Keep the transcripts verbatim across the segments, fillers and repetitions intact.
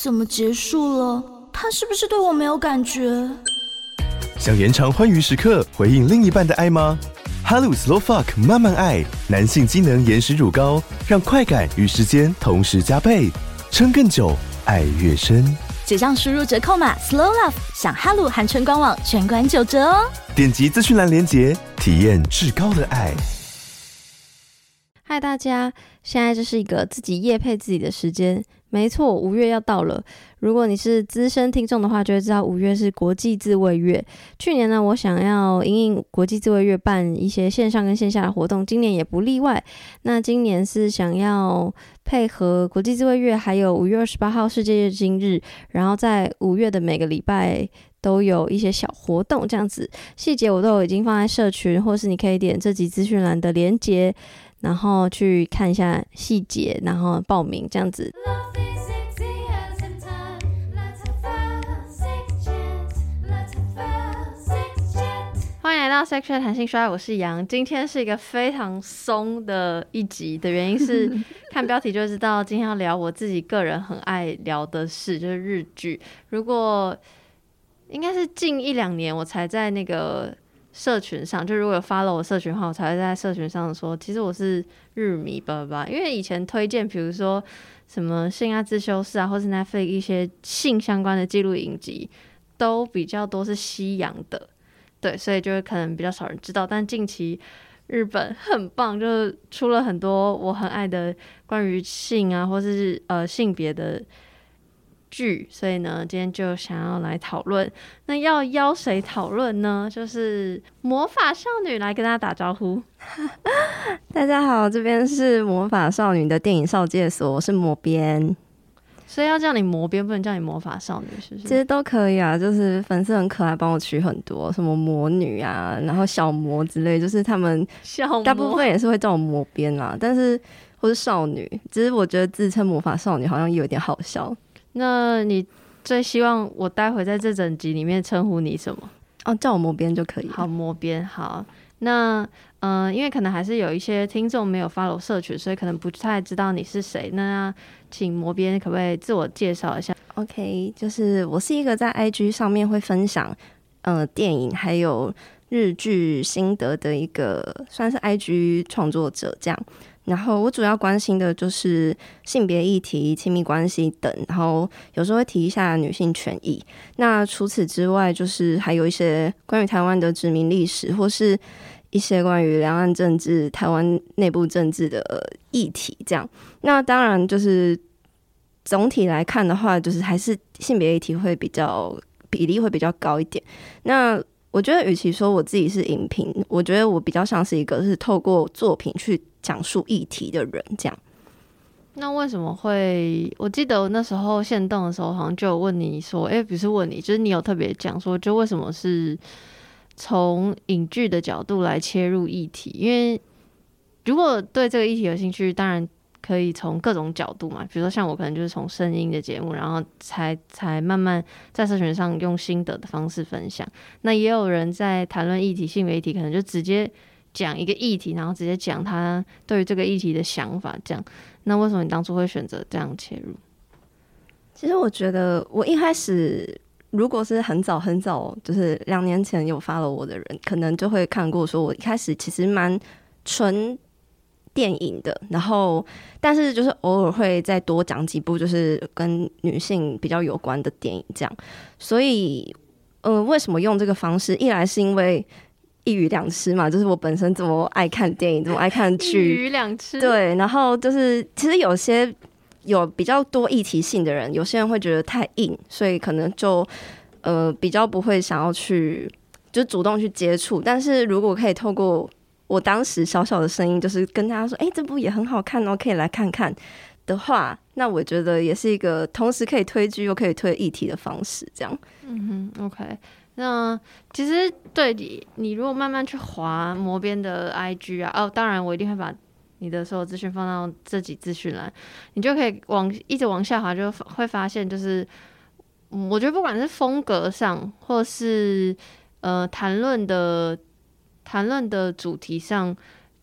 怎么结束了？他是不是对我没有感觉？ 想延长欢愉时刻，回应另一半的爱吗？哈鲁 Slow Fuck 慢慢爱，男性机能延时乳膏，让快感与时间同时加倍，撑更久，爱越深。 结账输入折扣码 Slow Love， 享哈鲁含春官网全馆九折哦！ 点击资讯栏连结，体验至高的爱。 嗨，大家，现在就是一个自己业配自己的时间。没错，五月要到了。如果你是资深听众的话，就会知道五月是国际自卫月。去年呢，我想要因应国际自卫月办一些线上跟线下的活动，今年也不例外。那今年是想要配合国际自卫月，还有五月二十八号世界月经日，然后在五月的每个礼拜都有一些小活动，这样子细节我都已经放在社群，或是你可以点这集资讯栏的连结，然后去看一下细节，然后报名这样子。欢迎来到 Section 弹性说，我是杨。今天是一个非常松的一集的原因是，看标题就知道今天要聊我自己个人很爱聊的事，就是日剧。如果应该是近一两年我才在那个社群上，就如果有 follow 我社群的话，我才会在社群上说，其实我是日迷吧吧。因为以前推荐，比如说什么性爱自修室啊，或是 Netflix 一些性相关的纪录影集，都比较多是西洋的。对，所以就会可能比较少人知道，但近期日本很棒，就是出了很多我很爱的关于性啊，或是呃性别的剧，所以呢，今天就想要来讨论。那要邀谁讨论呢？就是魔法少女来跟大家打招呼。 大家好，这边是魔法少女的电影少介所，我是魔边。 所以要叫你魔边，不能叫你魔法少女，是不是？ 其实都可以啊，就是粉丝很可爱，帮我取很多什么魔女啊，然后小魔之类，就是他们大部分也是会叫我魔边啦，但是或是少女，只是我觉得自称魔法少女好像有点好笑。 那你最希望我待会在这整集里面称呼你什么？ 哦，叫我魔边就可以。 好，魔边。好，那嗯、呃，因为可能还是有一些听众没有 follow 社群，所以可能不太知道你是谁。那请魔边可不可以自我介绍一下 ？OK， 就是我是一个在 I G 上面会分享呃电影还有日剧心得的一个算是 I G 创作者这样。然后我主要关心的就是性别议题、亲密关系等，然后有时候会提一下女性权益。那除此之外，就是还有一些关于台湾的殖民历史，或是一些关于两岸政治、台湾内部政治的议题这样。那当然就是总体来看的话，就是还是性别议题会比较比例会比较高一点。那我觉得与其说我自己是影评，我觉得我比较像是一个是透过作品去讲述议题的人这样。 那为什么会？我记得我那时候限动的时候，好像就有问你说，哎，不是问你，就是你有特别讲说，就为什么是从影剧的角度来切入议题？因为如果对这个议题有兴趣，当然可以从各种角度嘛，比如说像我可能就是从声音的节目，然后才才慢慢在社群上用心得的方式分享。那也有人在谈论议题、性别议题，可能就直接讲一个议题，然后直接讲他对于这个议题的想法，这样。那为什么你当初会选择这样切入？ 其实我觉得我一开始如果是很早很早，就是两年前有 follow 我的人，可能就会看过说我一开始其实蛮纯电影的，然后但是就是偶尔会再多讲几部就是跟女性比较有关的电影这样。所以呃，为什么用这个方式？一来是因为一鱼两吃嘛，就是我本身这么爱看电影，这么爱看剧， 一鱼两吃。 对，然后就是其实有些有比较多议题性的人，有些人会觉得太硬，所以可能就呃比较不会想要去就主动去接触。但是如果可以透过我当时小小的声音，就是跟大家说，哎、欸，这部也很好看哦，可以来看看的话，那我觉得也是一个同时可以推剧又可以推议题的方式，这样。 嗯哼 ，OK。那其实对你，你如果慢慢去滑魔边的 I G 啊，哦，当然我一定会把你的所有资讯放到这集资讯栏，你就可以往一直往下滑，就会发现就是，嗯，我觉得不管是风格上，或是呃谈论的谈论的主题上，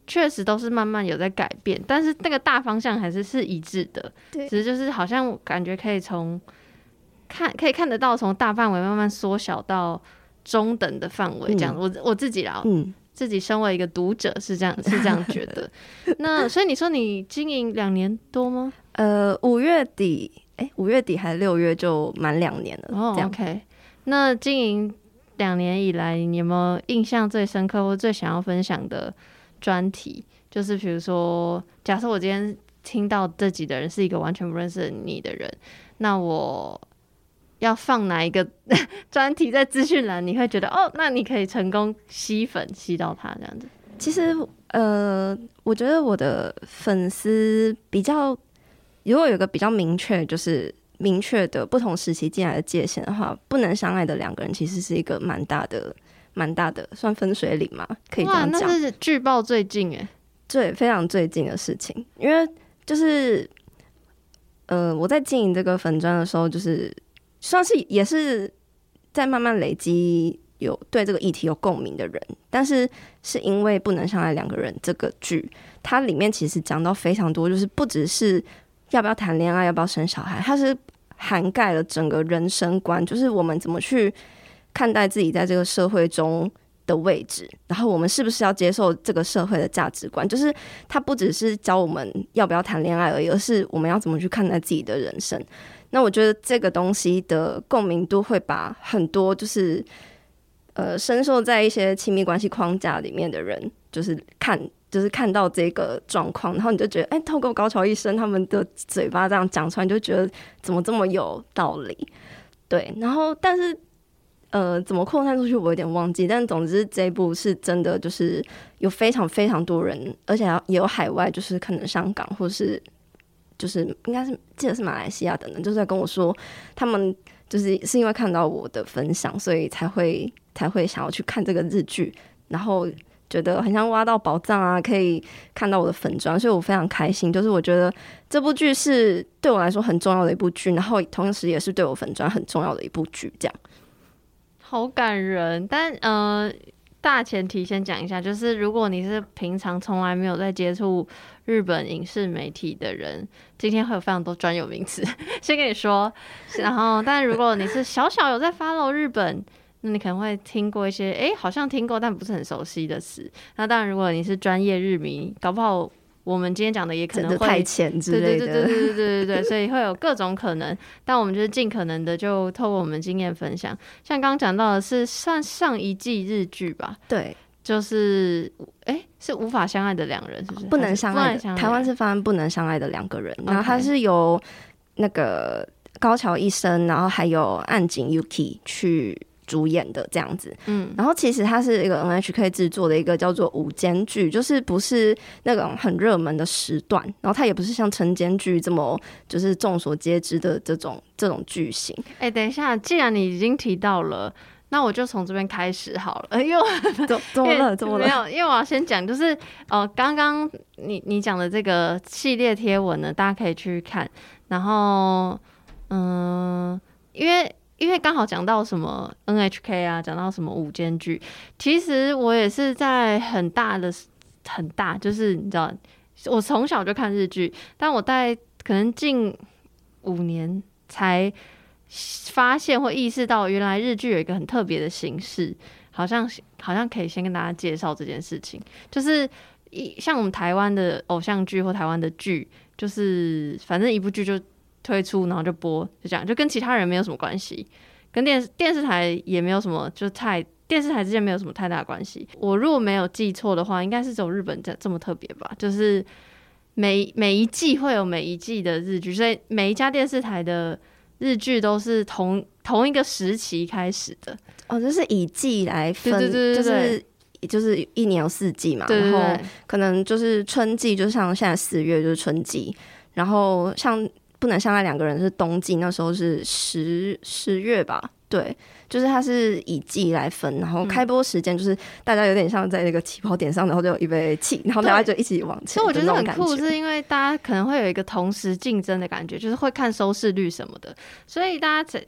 确实都是慢慢有在改变，但是那个大方向还是是一致的。 对， 只是就是好像感觉可以从看可以看得到，从大范围慢慢缩小到中等的范围这样。嗯、我我自己啦，嗯，自己身为一个读者是这样是这样觉得。那所以你说你经营两年多吗？ 呃，五月底，哎、欸，五月底还是六月就满两年了。哦这样 ，OK。那经营两年以来，你有没有印象最深刻或最想要分享的专题？就是比如说，假设我今天听到这集的人是一个完全不认识你的人，那我要放哪一个专题在资讯栏，你会觉得哦，那你可以成功吸粉吸到他这样子？ 其实，呃，我觉得我的粉丝比较，如果有一个比较明确，就是明确的不同时期进来的界限的话，不能相爱的两个人，其实是一个蛮大的、蛮大的算分水岭嘛，可以这样讲。 哇，那是剧爆最近哎， 对，非常最近的事情，因为就是，呃，我在经营这个粉专的时候，就是算是也是在慢慢累积有对这个议题有共鸣的人，但是是因为不能相爱两个人这个剧，它里面其实讲到非常多，就是不只是要不要谈恋爱，要不要生小孩，它是涵盖了整个人生观，就是我们怎么去看待自己在这个社会中的位置，然后我们是不是要接受这个社会的价值观，就是它不只是教我们要不要谈恋爱而已，而是我们要怎么去看待自己的人生。那我觉得这个东西的共鸣度会把很多就是呃深受在一些亲密关系框架里面的人，就是看就是看到这个状况，然后你就觉得哎、欸，透过高桥医生他们的嘴巴这样讲出来，你就觉得怎么这么有道理。对，然后但是呃，怎么扩散出去我有点忘记，但总之这一部是真的，就是有非常非常多人，而且也有海外，就是可能香港或是就是应该是记得是马来西亚等等，就是在跟我说，他们就是是因为看到我的分享，所以才会才会想要去看这个日剧，然后觉得很像挖到宝藏啊，可以看到我的粉专，所以我非常开心。就是我觉得这部剧是对我来说很重要的一部剧，然后同时也是对我粉专很重要的一部剧，这样。 好感人，但呃，大前提先讲一下，就是如果你是平常从来没有在接触日本影视媒体的人，今天会有非常多专有名词，先跟你说。然后，但如果你是小小有在 follow 日本，那你可能会听过一些，哎，好像听过但不是很熟悉的词。那当然，如果你是专业日迷，搞不好我们今天讲的也可能会太浅之类的， 对对对对对对对对，所以会有各种可能。但我们就是尽可能的就透过我们经验分享。像刚刚讲到的是算上一季日剧吧， 对， 就是哎是无法相爱的两人，是不是？ 不能相爱的，台湾是翻不能相爱的两个人。然后他是由那个高桥一生，然后还有岸井 Yuki 去主演的这样子，嗯，然后其实它是一个 N H K 制作的一个叫做午间剧，就是不是那种很热门的时段，然后它也不是像晨间剧这么就是众所皆知的这种这种剧型。 哎、欸，等一下，既然你已经提到了，那我就从这边开始好了，因为怎怎么了？怎么了？ 没有，因为我要先讲，就是呃，刚刚你你讲的这个系列贴文呢，大家可以去看，然后嗯、呃，因为。因为刚好讲到什么 N H K 啊，讲到什么午间剧，其实我也是在很大的很大，就是你知道，我从小就看日剧，但我在可能近五年才发现或意识到，原来日剧有一个很特别的形式，好像好像可以先跟大家介绍这件事情，就是一像我们台湾的偶像剧或台湾的剧，就是反正一部剧就推出然后就播，就这样，就跟其他人没有什么关系，跟电视电视台也没有什么，就太电视台之间没有什么太大的关系。我如果没有记错的话，应该是只有日本这这么特别吧，就是每每一季会有每一季的日剧，所以每一家电视台的日剧都是同同一个时期开始的。 哦，就是以季来分， 对对对对对， 就是就是一年有四季嘛， 对对对， 然后可能就是春季，就像现在四月就是春季，然后像不能相爱两个人是冬季，那时候是十十月吧，对，就是它是以季来分，然后开播时间就是大家有点像在那个起跑点上，然后就有一杯气，然后大家就一起往前。 所以我觉得很酷，是因为大家可能会有一个同时竞争的感觉，就是会看收视率什么的，所以大家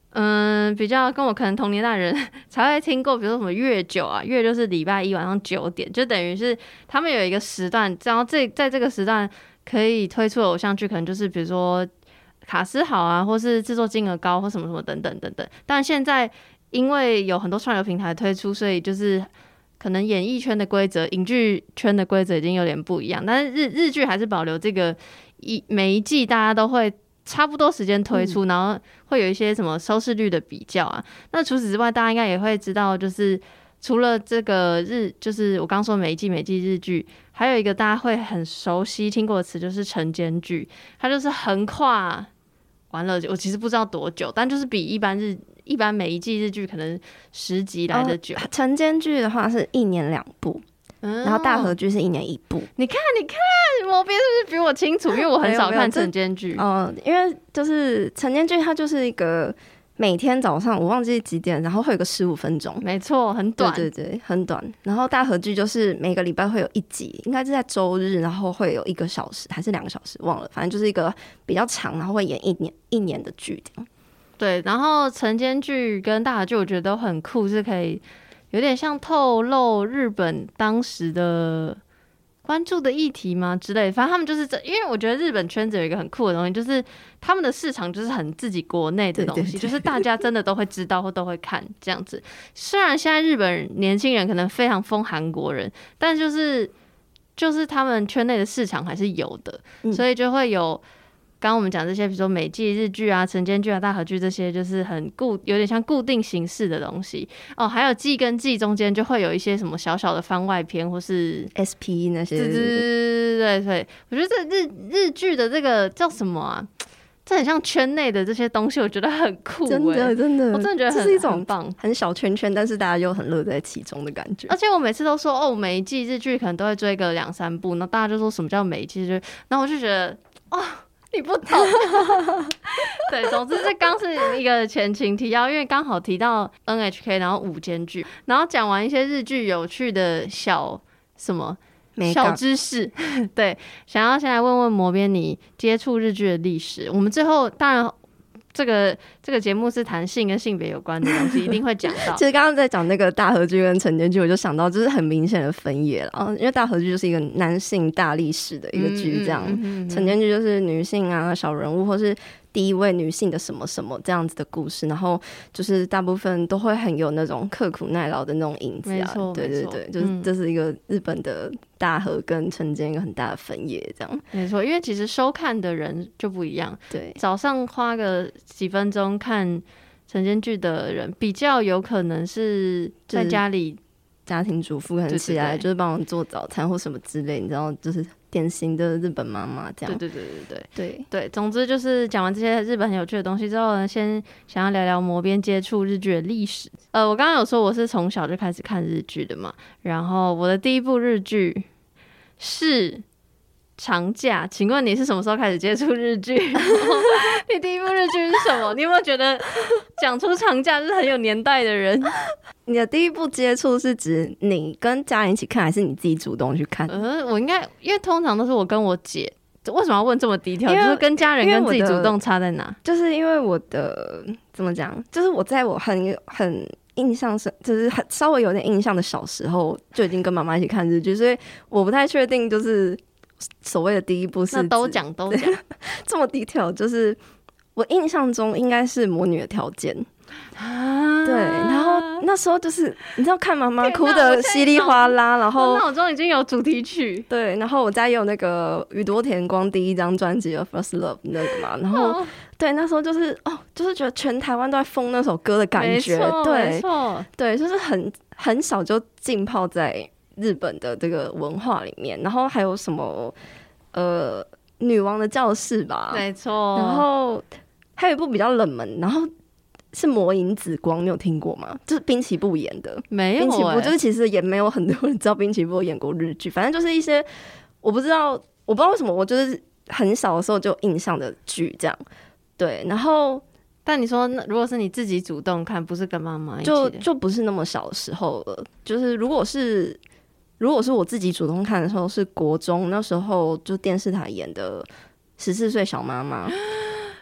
嗯，比较跟我可能同年代人才会听过，比如说什么月九啊，月就是礼拜一晚上九点，就等于是他们有一个时段，然后这在这个时段可以推出的偶像剧，可能就是比如说卡司好啊，或是制作金额高，或什么什么等等等等。但现在因为有很多串流平台推出，所以就是可能演艺圈的规则、影剧圈的规则已经有点不一样，但是日日剧还是保留这个一每一季大家都会差不多时间推出，嗯、然后会有一些什么收视率的比较啊。那除此之外，大家应该也会知道，就是除了这个日，就是我刚说每一季每季日剧，还有一个大家会很熟悉听过的词，就是晨间剧。它就是横跨完了，我其实不知道多久，但就是比一般日一般每一季日剧可能十集来的久。 晨间剧的话是一年两部。嗯、然后大河剧是一年一部。 你看，你看，某边是不是比我清楚？因为我很少看晨间剧。 哦、呃，因为就是晨间剧，它就是一个每天早上我忘记几点，然后会有个十五分钟， 没错，很短， 对对对，很短。然后大河剧就是每个礼拜会有一集，应该是在周日，然后会有一个小时还是两个小时，忘了，反正就是一个比较长，然后会演一年一年的剧这样。 对，然后晨间剧跟大河剧我觉得都很酷，是可以。有点像透露日本当时的关注的议题吗之类的，反正他们就是这，因为我觉得日本圈子有一个很酷的东西，就是他们的市场就是很自己国内的东西，对对对，就是大家真的都会知道或都会看这样子。虽然现在日本年轻人可能非常疯韩国人，但就是就是他们圈内的市场还是有的，嗯、所以就会有。刚刚我们讲这些，比如说美季日剧啊、晨间剧啊、大河剧这些，就是很固，有点像固定形式的东西哦。还有季跟季中间就会有一些什么小小的番外篇，或是 S P 那些。 对对对对对，我觉得这日日剧的这个叫什么啊？这很像圈内的这些东西，我觉得很酷、欸， 真的真的， 我真的觉得很这是一种很棒、 很小圈圈，但是大家又很乐在其中的感觉。 而且我每次都说哦，每一季日剧可能都会追个两三部，那大家就说什么叫每一季日剧，然后我就觉得哦。你不懂对，总之这刚是一个前情提要，因为刚好提到 N H K， 然后午间剧，然后讲完一些日剧有趣的小什么小知识，对，想要先来问问魔边你接触日剧的历史。我们最后当然这个这个节目是谈性跟性别有关的东西，一定会讲到。 其实刚刚在讲那个大河剧跟晨间剧，我就想到就是很明显的分野了，因为大河剧就是一个男性大历史的一个剧，这样，晨间剧就是女性啊、小人物或是第一位女性的什么什么这样子的故事，然后就是大部分都会很有那种刻苦耐劳的那种影子啊，对对对，就是这是一个日本的大河跟晨间一个很大的分野，这样没错。因为其实收看的人就不一样， 对， 早上花个几分钟看晨间剧的人，比较有可能是在家里。 家庭主妇可能起来就是帮我做早餐或什么之类，你知道，就是典型的日本妈妈这样。 对对对对对对对。总之就是讲完这些日本很有趣的东西之后呢，先想要聊聊魔边接触日剧的历史。呃，我刚刚有说我是从小就开始看日剧的嘛，然后我的第一部日剧是长假，请问你是什么时候开始接触日剧？你第一部日剧是什么？你有没有觉得讲出长假是很有年代的人？ 你的第一部接触是指你跟家人一起看，还是你自己主动去看？ 呃，我应该因为通常都是我跟我姐。为什么要问这么低调？就是跟家人跟自己主动差在哪？ 就是因为我的怎么讲？就是我在我很很印象深，就是很稍微有点印象的小时候，就已经跟妈妈一起看日剧，所以我不太确定，就是所谓的第一部是那都讲都讲这么低调，就是我印象中应该是《魔女的条件》。啊，对，然后那时候就是你知道看妈妈哭的稀里哗啦，然后我脑中已经有主题曲， 对，然后我家也有那个宇多田光第一张专辑的 First Love 那个嘛，然后、哦、对，那时候就是哦，就是觉得全台湾都在疯那首歌的感觉，对， 没错， 对，就是很很少就浸泡在日本的这个文化里面，然后还有什么呃女王的教室吧， 没错， 然后还有一部比较冷门，然后。是魔影紫光，你有听过吗？就是滨崎步演的， 没有、欸。 滨崎步就是其实也没有很多人知道滨崎步演过日剧，反正就是一些我不知道，我不知道为什么，我就是很小的时候就有印象的剧这样。对，然后但你说，如果是你自己主动看，不是跟妈妈一起就就不是那么小的时候了。就是如果是如果是我自己主动看的时候，是国中那时候就电视台演的《十四岁小妈妈》。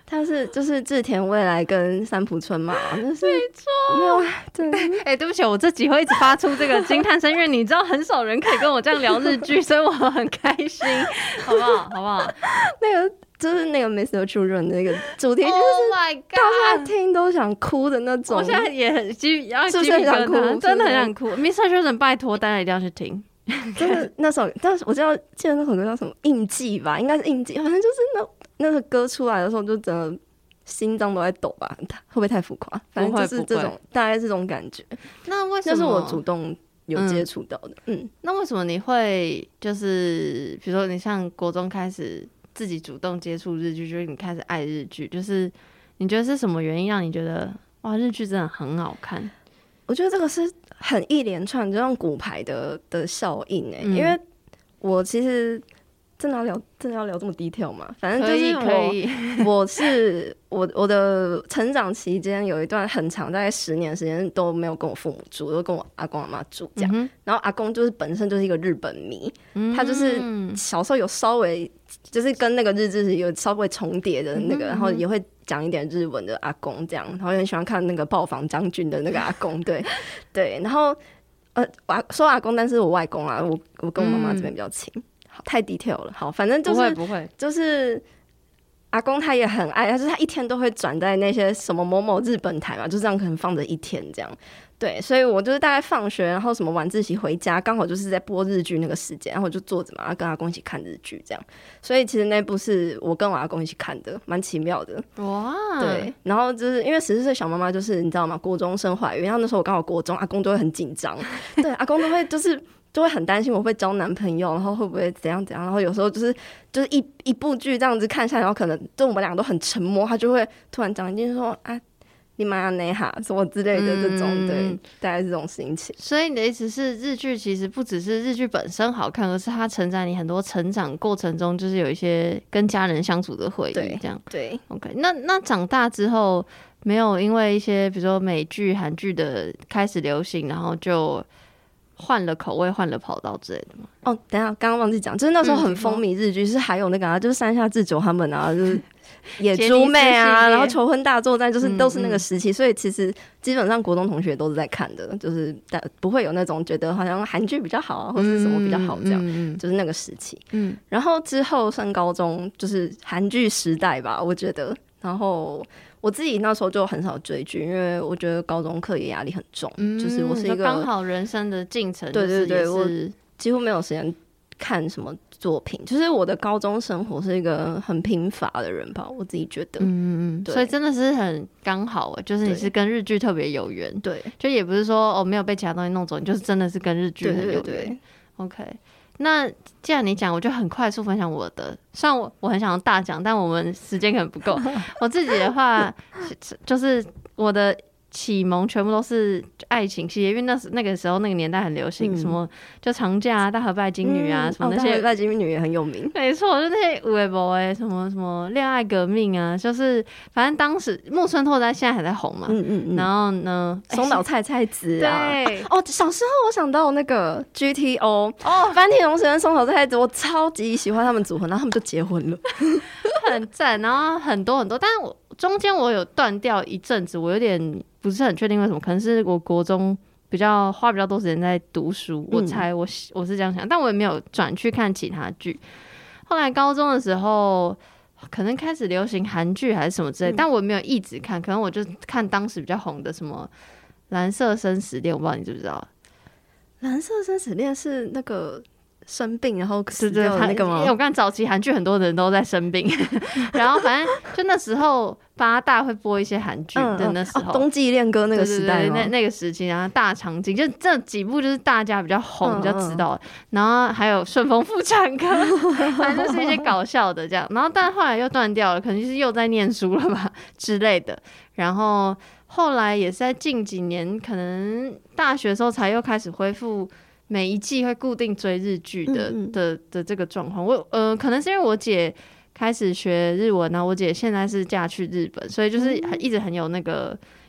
他是就是志田未来跟三浦春马，那是没错， 没有对。 哎、欸，对不起，我这集会一直发出这个惊叹声，因为你知道很少人可以跟我这样聊日剧，所以我很开心，好不好？好不好？ 那个就是那个 Mister Children 那个主题，就是 Oh my God， 到现在听都想哭的那种。 我现在也很鸡，然后是不是很想哭？ 真的很想哭。Mister Children， 拜托大家一定要去听。 真的那首，但是我知道记得那首歌叫什么印记吧，应该是印记，反正就是那那个歌出来的时候，就真的心脏都在抖吧，会不会太浮夸？反正就是这种大概这种感觉。 那为什么？ 那是我主动有接触到的。嗯, 嗯， 那为什么你会就是比如说你像国中开始自己主动接触日剧，就是你开始爱日剧，就是你觉得是什么原因让你觉得哇日剧真的很好看？ 我觉得这个是很一连串就像骨牌的的效应哎、欸嗯，因为我其实真的要聊真的要聊这么 detail 嘛？反正就是我我是我我的成长期间有一段很长，大概十年时间都没有跟我父母住，都跟我阿公阿妈住这样、嗯。然后阿公就是本身就是一个日本迷，嗯、他就是小时候有稍微就是跟那个日志有稍微重叠的那个，嗯、然后也会讲一点日文的阿公这样，然后也很喜欢看那个暴坊将军的那个阿公，对对，然后呃，我说阿公，但是我外公啊，我我跟我妈妈这边比较亲。嗯太 detail 了，好，反正就是不会不会， 就是阿公他也很爱，他就是他一天都会转在那些什么某某日本台嘛，就这样可能放着一天这样，对，所以我就是大概放学，然后什么晚自习回家，刚好就是在播日剧那个时间，然后我就坐着嘛，跟阿公一起看日剧这样，所以其实那部是我跟我阿公一起看的，蛮奇妙的，哇，对，然后就是因为十四岁小妈妈就是你知道吗，国中生怀孕，然后那时候我刚好国中，阿公都会很紧张，对，阿公都会就是。就会很担心我会交男朋友，然后会不会怎样怎样，然后有时候就是就是一一部剧这样子看下来，然后可能就我们两个都很沉默，他就会突然讲一句说啊你妈呀那哈什么之类的这种、嗯、对，大概是这种心情。 所以你的意思是日剧其实不只是日剧本身好看，而是它承载你很多成长过程中就是有一些跟家人相处的回忆这样。 对 OK， 那那长大之后没有因为一些比如说美剧韩剧的开始流行，然后就换了口味换了跑道之类的吗？ 哦，等一下刚刚忘记讲，就是那时候很风靡日剧、嗯、是还有那个啊，就是山下智久他们啊，就是野猪妹啊，然后求婚大作战，就是都是那个时期、嗯嗯、所以其实基本上国中同学都是在看的，就是不会有那种觉得好像韩剧比较好啊或是什么比较好这样、嗯嗯、就是那个时期。嗯，然后之后升高中就是韩剧时代吧，我觉得，然后我自己那时候就很少追剧，因为我觉得高中课业压力很重、嗯、就是我是一个刚好人生的进程， 对对对，我几乎没有时间看什么作品，就是我的高中生活是一个很贫乏的人吧，我自己觉得。嗯嗯， 所以真的是很刚好，就是你是跟日剧特别有缘， 对， 就也不是说哦没有被其他东西弄走，你就是真的是跟日剧很有缘。对对对 OK， 那既然你讲，我就很快速分享我的。虽然我我很想大讲，但我们时间可能不够。我自己的话，就是我的启蒙全部都是爱情系列，因为那时那个时候那个年代很流行、嗯、什么就长假啊、大和拜金女啊、嗯、什么那些。 大和拜金女也很有名。 没错，就那些有的没的什么什么恋爱革命啊，就是反正当时木村拓哉现在还在红嘛。嗯嗯嗯。然后呢， 松岛菜菜子啊。 对。 哦，小时候我想到那个 G T O 哦，坂田荣史跟松岛菜菜子，我超级喜欢他们组合，然后他们就结婚了， 很赞。然后很多很多，但是我中间我有断掉一阵子，我有点。不是很确定为什么，可能是我国中比较花比较多时间在读书，我猜我我是这样想，但我也没有转去看其他剧。后来高中的时候，可能开始流行韩剧还是什么之类、嗯，但我没有一直看，可能我就看当时比较红的什么《蓝色生死恋》，我不知道你知不知道？ 蓝色生死恋是那个生病然后死掉的那个吗？ 因为我看早期韩剧很多人都在生病，然后反正就那时候八大会播一些韩剧的那时候， 嗯嗯哦、冬季恋歌那个时代吗？ 对对对，那那个时期，然后大长今就这几部就是大家比较红、嗯、比较知道的，然后还有顺风妇产科，反正就是一些搞笑的这样，然后但后来又断掉了，可能就是又在念书了吧之类的，然后后来也是在近几年，可能大学的时候才又开始恢复。每一季会固定追日剧的、嗯嗯、的的这个状况，我呃可能是因为我姐开始学日文啊，我姐现在是嫁去日本，所以就是一直很有那个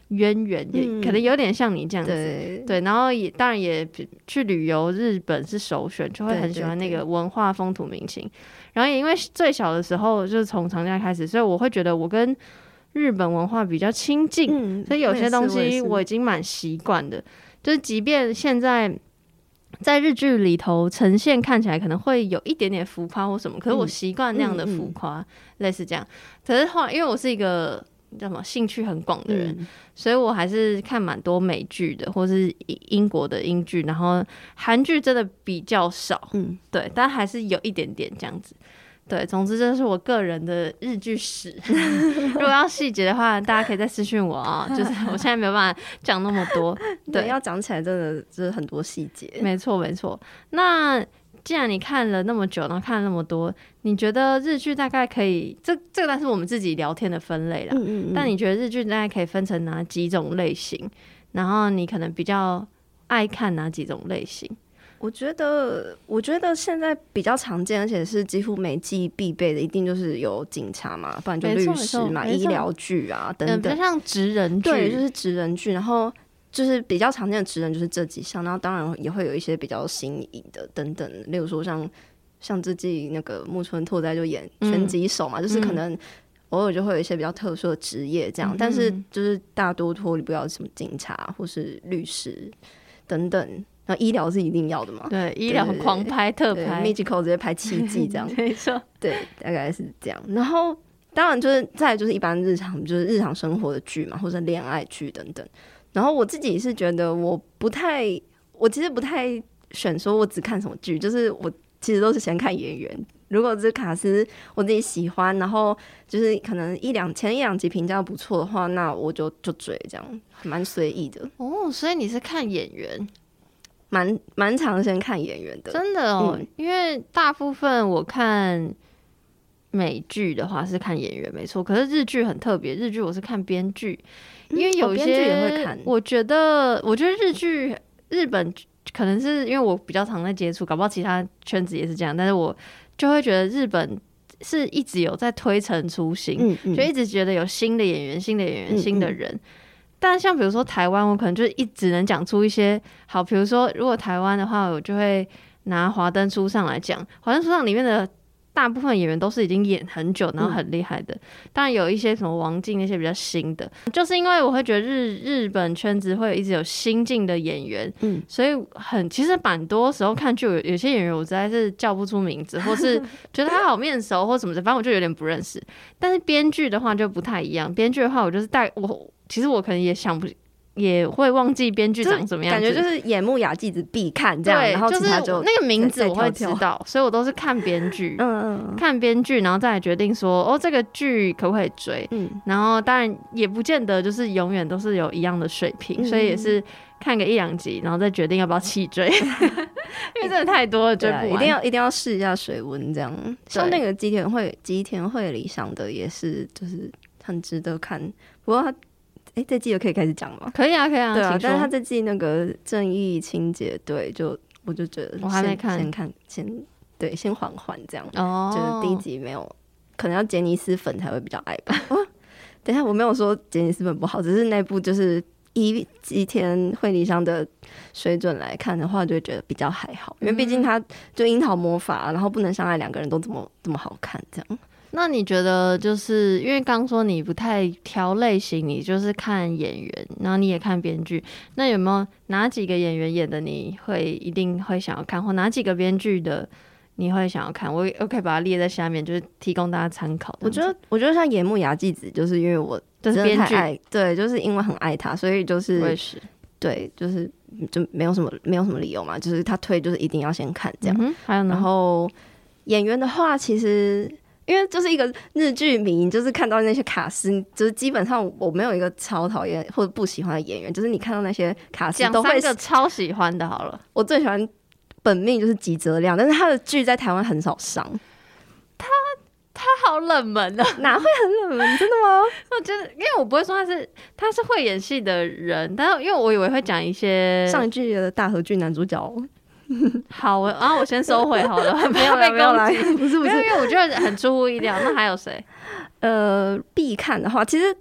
渊源，也可能有点像你这样子。 对对，然后也当然也去旅游，日本是首选，就会很喜欢那个文化风土民情。然后也因为最小的时候就是从长假开始，所以我会觉得我跟日本文化比较亲近，嗯、所以有些东西我已经蛮习惯的。就是即便现在在日剧里头呈现看起来可能会有一点点浮夸或什么，可是我习惯那样的浮夸，嗯嗯、类似这样。可是后来因为我是一个叫什么兴趣很广的人，嗯、所以我还是看蛮多美剧的，或是英国的英剧，然后韩剧真的比较少，嗯，对，但还是有一点点这样子。对，总之这是我个人的日剧史。如果要细节的话，大家可以再私讯我啊、哦。就是我现在没有办法讲那么多，对， 对要讲起来真的就是很多细节。 没错，没错。那既然你看了那么久，然后看了那么多，你觉得日剧大概可以？这这个但是我们自己聊天的分类啦。嗯嗯嗯。但你觉得日剧大概可以分成哪几种类型？然后你可能比较爱看哪几种类型？ 我觉得，我觉得现在比较常见，而且是几乎每季必备的，一定就是有警察嘛，不然就律师嘛，医疗剧啊等等， 比较像职人剧， 对，就是职人剧。然后就是比较常见的职人就是这几项，然后当然也会有一些比较新颖的等等，例如说像像这季那个木村拓哉就演拳击手嘛，嗯、就是可能偶尔就会有一些比较特殊的职业这样，嗯、但是就是大多脱离不了什么警察或是律师等等。然后医疗是一定要的嘛？ 对，医疗狂拍特拍 ，Magical 直接拍七季这样， 没错， 对，大概是这样。然后当然就是再来就是一般日常就是日常生活的剧嘛，或者恋爱剧等等。然后我自己是觉得我不太，我其实不太选说我只看什么剧，就是我其实都是先看演员。如果这卡司我自己喜欢，然后就是可能一两前一两集评价不错的话，那我就就追这样，蛮随意的。 哦，所以你是看演员？ 蛮蛮常先看演员的， 真的哦、嗯，因为大部分我看美剧的话是看演员没错，可是日剧很特别，日剧我是看编剧，因为有一些、 嗯哦、也会看。 我觉得，我觉得日剧日本可能是因为我比较常在接触，搞不好其他圈子也是这样，但是我就会觉得日本是一直有在推陈出新，嗯嗯就一直觉得有新的演员、新的演员、嗯嗯新的人。但像比如说台湾，我可能就一只能讲出一些好，比如说如果台湾的话，我就会拿《华灯初上》来讲，《华灯初上》里面的大部分演员都是已经演很久，然后很厉害的。嗯、当然有一些什么王静那些比较新的，就是因为我会觉得日日本圈子会有一直有新进的演员，嗯，所以很其实蛮多时候看剧有有些演员我实在是叫不出名字，或是觉得他好面熟或什么的，反正我就有点不认识。但是编剧的话就不太一样，编剧的话我就是带我。其实我可能也想不，也会忘记编剧长什么样子， 感觉就是野木雅纪子必看这样，然后其他就那个名字我会知道，所以我都是看编剧，嗯嗯，看编剧，然后再来决定说，哦，这个剧可不可以追，嗯，然后当然也不见得就是永远都是有一样的水平，嗯、所以也是看个一两集，然后再决定要不要弃追，因为真的太多了，追不完， 一定要一定要试一下水温这样。像那个吉田会吉田会里上的也是，就是很值得看，不过他。哎、欸，这季就可以开始讲吗？ 可以啊，可以啊。 对啊，但是他这季那个正义清洁队，就我就觉得我还没看， 先看先对，先缓缓这样。哦，就是第一集没有，可能要杰尼斯粉才会比较爱吧。哦、等一下，我没有说杰尼斯粉不好，只是那部就是以吉田惠梨香的水准来看的话，就会觉得比较还好，因为毕竟他就樱桃魔法，然后不能相爱两个人都这么这么好看这样。 那你觉得就是因为刚说你不太挑类型，你就是看演员，然后你也看编剧，那有没有哪几个演员演的你会一定会想要看，或哪几个编剧的你会想要看？我我可以把它列在下面，就是提供大家参考。 我觉得我觉得像野木雅纪子，就是因为我真的太爱，对，就是因为很爱他，所以就是我也是， 对，就是就没有什么没有什么理由嘛，就是他推就是一定要先看这样。 嗯、还有呢， 然后演员的话，其实。因为就是一个日剧迷，就是看到那些卡司，就是基本上我没有一个超讨厌或者不喜欢的演员，就是你看到那些卡司都会讲三个超喜欢的好了。 我最喜欢本命就是吉泽亮，但是他的剧在台湾很少上。 他他好冷门啊， 哪会很冷门？真的吗？ 我觉得，因为我不会说他是他是会演戏的人，但是因为我以为会讲一些上一季的大和剧男主角。 好，然后我先收回好了， 没有被攻击，不是不是， 因为我觉得很出乎意料。那还有谁？ 呃，必看的话，其实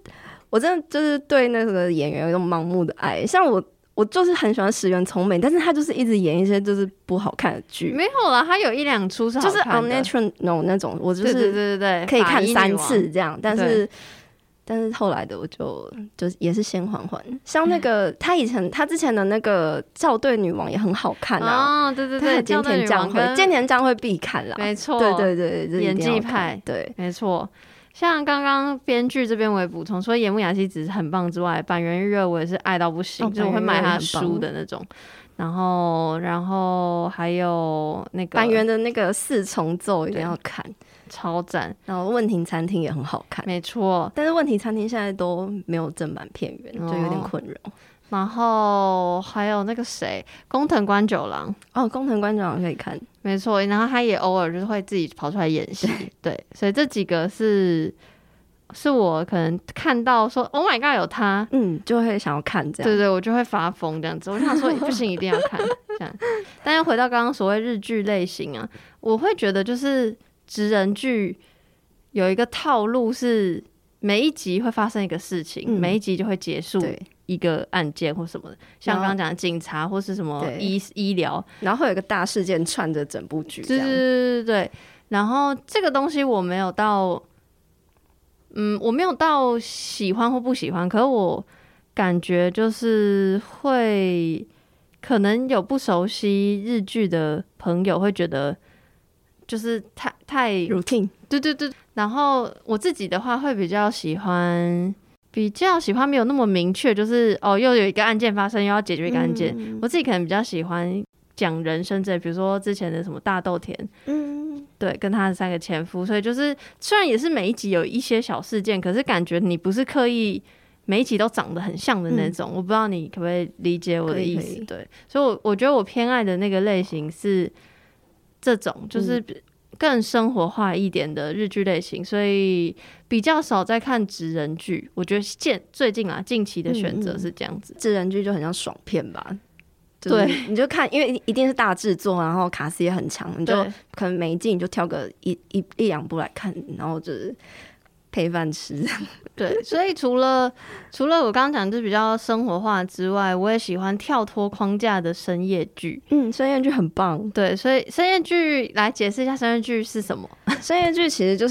我真的就是对那个演员有一种盲目的爱，像我。我就是很喜欢石原聪美，但是他就是一直演一些就是不好看的剧。 没有啦，他有一两出是好看的， 就是 unnatural 那种，我就是对对对对可以看三次这样。但是但是后来的我就就也是先缓缓。像那个他以前他之前的那个校对女王也很好看啊， 哦对对对， 菅田将晖菅田将晖必看啦， 没错， 对对对对， 演技派， 对， 没错。像刚刚编剧这边我也补充，除了野木雅希子很棒之外，板垣瑞我也是爱到不行，哦、就是我会买他的书的那种。然后，然后还有那个板垣的那个四重奏一定要看， 超赞。 然后问题餐厅也很好看， 没错。 但是问题餐厅现在都没有正版片源，就有点困扰。哦、 然后还有那个谁，宫藤官九郎哦，宫藤官九郎可以看， 没错。然后他也偶尔就是会自己跑出来演戏，对，所以这几个是是我可能看到说 ，Oh my god， 有他， 嗯，就会想要看这样， 对对，我就会发疯这样子。我想说不行，一定要看这样。但是回到刚刚所谓日剧类型啊，我会觉得就是职人剧有一个套路是每一集会发生一个事情，嗯、每一集就会结束。一个案件或什么的，像刚刚讲的警察或是什么医医疗， 然后会有一个大事件串着整部剧， 对对对对。然后这个东西我没有到，嗯，我没有到喜欢或不喜欢，可是我感觉就是会，可能有不熟悉日剧的朋友会觉得，就是太太 routine， 对对对。然后我自己的话会比较喜欢。比较喜欢没有那么明确，就是哦，又有一个案件发生，又要解决一个案件。嗯、我自己可能比较喜欢讲人生这，比如说之前的什么大豆田，嗯，对，跟他的三个前夫，所以就是虽然也是每一集有一些小事件，可是感觉你不是刻意每一集都长得很像的那种。嗯、我不知道你可不可以理解我的意思？对，所以我，我我觉得我偏爱的那个类型是这种，就是更生活化一点的日剧类型，所以比较少在看职人剧。我觉得近最近啊，近期的选择是这样子。 职人剧就很像爽片吧，就是、对，你就看，因为一定是大制作，然后卡司也很强，你就可能每一季你就挑个一一一两部来看，然后就是配饭吃。 对，所以除了除了我刚刚讲就是比较生活化之外，我也喜欢跳脱框架的深夜剧。 嗯，深夜剧很棒。 对，所以深夜剧来解释一下深夜剧是什么？ 深夜剧其实就是，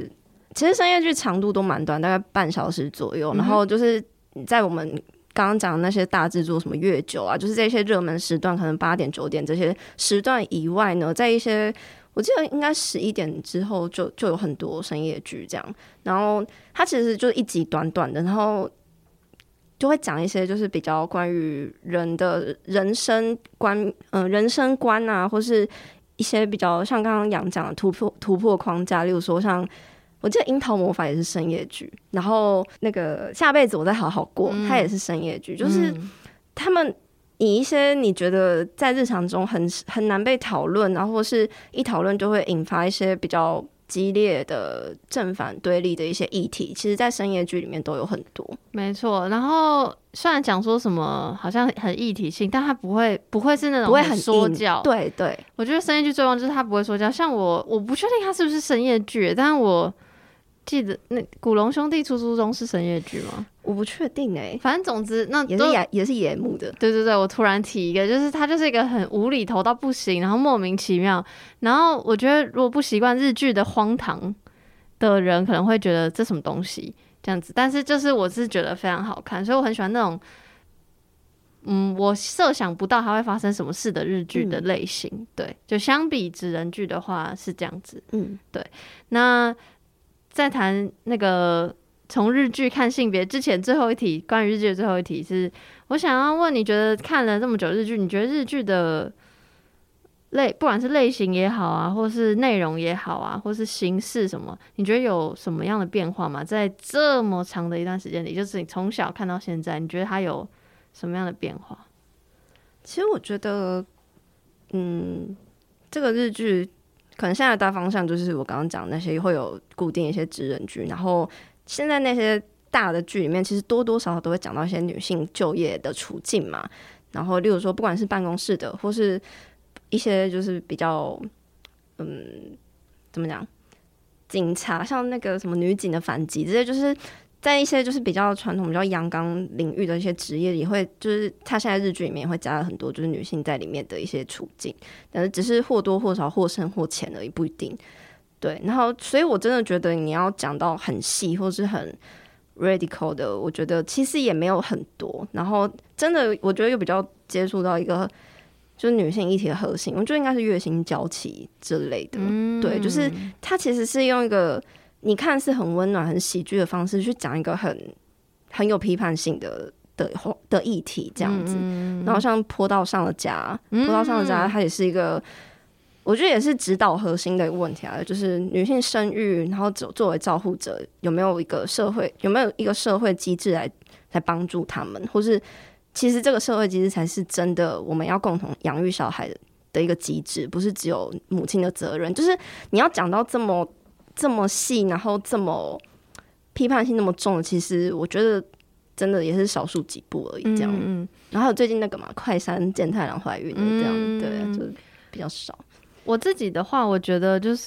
其实深夜剧长度都蛮短，大概半小时左右。嗯、然后就是在我们刚刚讲的那些大制作，什么月九啊，就是这些热门时段，可能八点九点这些时段以外呢，在一些我记得应该十一点之后就就有很多深夜剧这样，然后它其实就一集短短的，然后就会讲一些就是比较关于人的人生观，嗯、呃，人生观啊，或是一些比较像刚刚杨讲的突破突破框架，例如说像我记得《樱桃魔法》也是深夜剧，然后那个下辈子我再好好过，嗯、它也是深夜剧，就是他们。以一些你觉得在日常中很很难被讨论，然后或是一讨论就会引发一些比较激烈的正反对立的一些议题，其实在深夜剧里面都有很多。 没错，然后虽然讲说什么好像很议题性，但它不会不会是那种不会很说教。 对对， 我觉得深夜剧最棒就是它不会说教。像我我不确定它是不是深夜剧，但是我记得那古龙兄弟出租中是深夜剧吗？ 我不确定哎、欸， 反正总之那也是野也是野幕的。 对对对，我突然提一个，就是它就是一个很无厘头到不行，然后莫名其妙。然后我觉得如果不习惯日剧的荒唐的人，可能会觉得这什么东西这样子。但是就是我是觉得非常好看，所以我很喜欢那种，嗯，我设想不到它会发生什么事的日剧的类型。嗯、对，就相比职人剧的话是这样子。嗯，对。那再谈那个。从日剧看性别之前，最后一题关于日剧的最后一题是，我想要问，你觉得看了这么久日剧，你觉得日剧的类，不管是类型也好啊，或是内容也好啊，或是形式什么，你觉得有什么样的变化吗？在这么长的一段时间里，就是你从小看到现在，你觉得它有什么样的变化？ 其实我觉得，嗯，这个日剧可能现在的大方向就是我刚刚讲那些会有固定一些职人剧，然后。现在那些大的剧里面，其实多多少少都会讲到一些女性就业的处境嘛。然后，例如说，不管是办公室的，或是一些就是比较，嗯，怎么讲，警察，像那个什么女警的反击，这些就是在一些就是比较传统、比较阳刚领域的一些职业里，会就是他现在日剧里面会加了很多就是女性在里面的一些处境，但是只是或多或少、或深或浅而已，不一定。对，然后所以我真的觉得你要讲到很细或是很 radical 的，我觉得其实也没有很多。然后真的，我觉得又比较接触到一个就是女性议题的核心，我觉得应该是月薪娇妻之类的。嗯、对，就是它其实是用一个你看是很温暖、很喜剧的方式去讲一个很很有批判性的的的议题，这样子。嗯、然后像坡道上的家，坡道上的家，它也是一个。我觉得也是指导核心的一个问题啊，就是女性生育，然后作为照护者，有没有一个社会，有没有一个社会机制来来帮助他们，或是其实这个社会机制才是真的我们要共同养育小孩的一个机制，不是只有母亲的责任。就是你要讲到这么这么细，然后这么批判性那么重的，其实我觉得真的也是少数几部而已。这样，嗯嗯然后还有最近那个嘛，快山健太郎怀孕的这样，嗯、对，就比较少。 我自己的话，我觉得就是，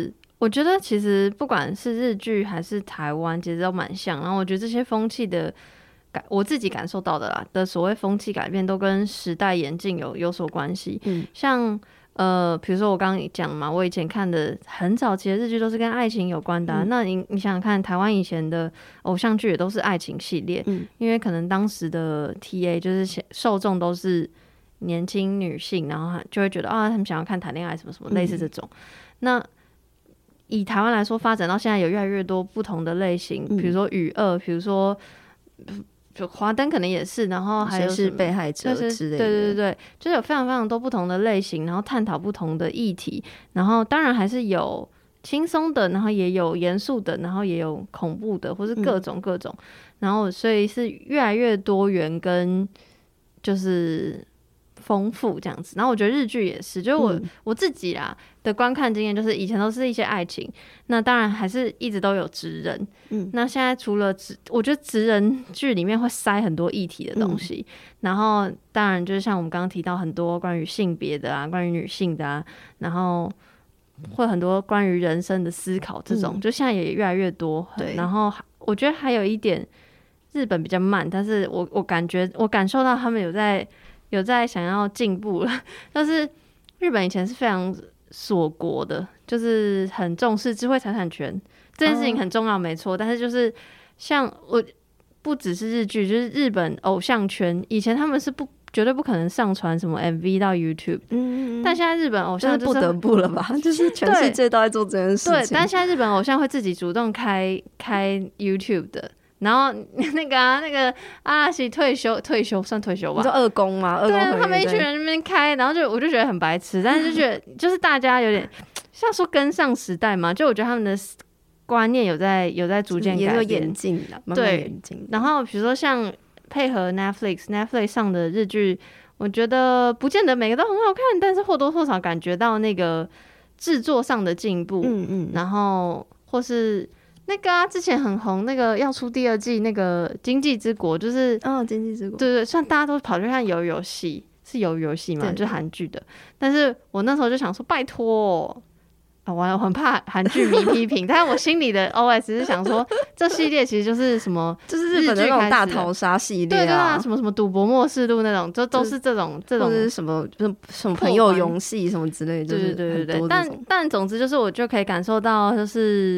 我觉得其实不管是日剧还是台湾，其实都蛮像。然后我觉得这些风气的改，我自己感受到的啦的所谓风气改变，都跟时代演进有有所关系。嗯，像呃，比如说我刚刚讲嘛，我以前看的很早期的日剧都是跟爱情有关的、啊。嗯、那你你想想看，台湾以前的偶像剧也都是爱情系列，嗯、因为可能当时的 T A 就是受众都是。年轻女性，然后就会觉得啊，他们想要看谈恋爱什么什么，类似这种。嗯、那以台湾来说，发展到现在有越来越多不同的类型，嗯、比如说语二，比如说就华灯可能也是，然后还有是被害者之类的， 对对对对，就是有非常非常多不同的类型，然后探讨不同的议题，然后当然还是有轻松的，然后也有严肃的，然后也有恐怖的，或是各种各种，嗯、然后所以是越来越多元跟就是。丰富这样子，然后我觉得日剧也是，就是我、嗯、我自己啦的观看经验，就是以前都是一些爱情，那当然还是一直都有职人，嗯，那现在除了职，我觉得职人剧里面会塞很多议题的东西，嗯、然后当然就是像我们刚刚提到很多关于性别的啊，关于女性的啊，然后会很多关于人生的思考这种，嗯、就现在也越来越多，对，然后我觉得还有一点日本比较慢，但是我我感觉我感受到他们有在。有在想要进步了，但是日本以前是非常锁国的，就是很重视智慧财产权这件事情很重要，没错。但是就是像我不只是日剧，就是日本偶像圈，以前他们是不绝对不可能上传什么 M V 到 YouTube，嗯，但现在日本偶像、就是、 就是不得不了吧，就是全世界都在做这件事情。 对，但现在日本偶像会自己主动开开 YouTube 的。然后那个啊，那个阿拉西退休，退休算退休吧？ 你说二宫吗？二宫对，他们一群人那边开，然后就我就觉得很白痴，但是就觉得就是大家有点像说跟上时代嘛，就我觉得他们的观念有在有在逐渐改变， 也有演进的，慢慢演进。 然后比如说像配合 Netflix，Netflix 上的日剧，我觉得不见得每个都很好看，但是或多或少感觉到那个制作上的进步，嗯嗯，然后或是。那个啊，之前很红，那个要出第二季，那个《经济之国》就是， 哦，《经济之国》 对对，虽然大家都跑去看鱿鱼游戏，是鱿鱼游戏嘛，就是韩剧的，但是我那时候就想说，拜托，啊，我很怕韩剧迷批评，但是我心里的 O S 是想说，这系列其实就是什么， 就是日本的那种大逃杀系列啊， 对对啊，什么什么赌博默示录那种，就都是这种这种， 或者是什么就是什么朋友游戏什么之类的， 对对对对对，但但总之就是我就可以感受到就是。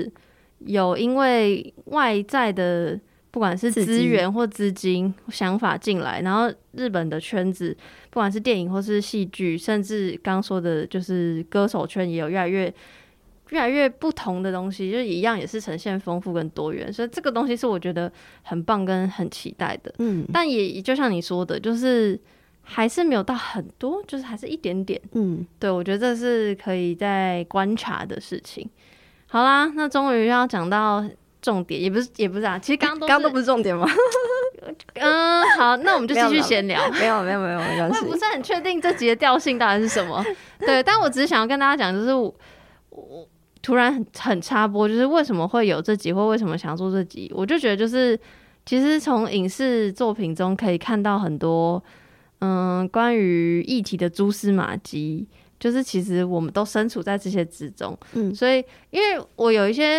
有因为外在的不管是资源或资金想法进来，然后日本的圈子不管是电影或是戏剧，甚至刚说的就是歌手圈也有越来越越来越不同的东西，就是一样也是呈现丰富跟多元，所以这个东西是我觉得很棒跟很期待的。嗯，但也就像你说的，就是还是没有到很多，就是还是一点点。嗯，对，我觉得这是可以再观察的事情。好啦，那终于要讲到重点，也不是也不是啊，其实刚刚都刚都不是重点吗？ 嗯，好，那我们就继续闲聊。 没有没有没有没关系。 我也不是很确定这集的调性到底是什么，对，但我只是想要跟大家讲，就是我我突然很很插播，就是为什么会有这集，或为什么想要做这集，我就觉得就是其实从影视作品中可以看到很多嗯关于议题的蛛丝马迹。就是其实我们都身处在这些之中，嗯，所以因为我有一些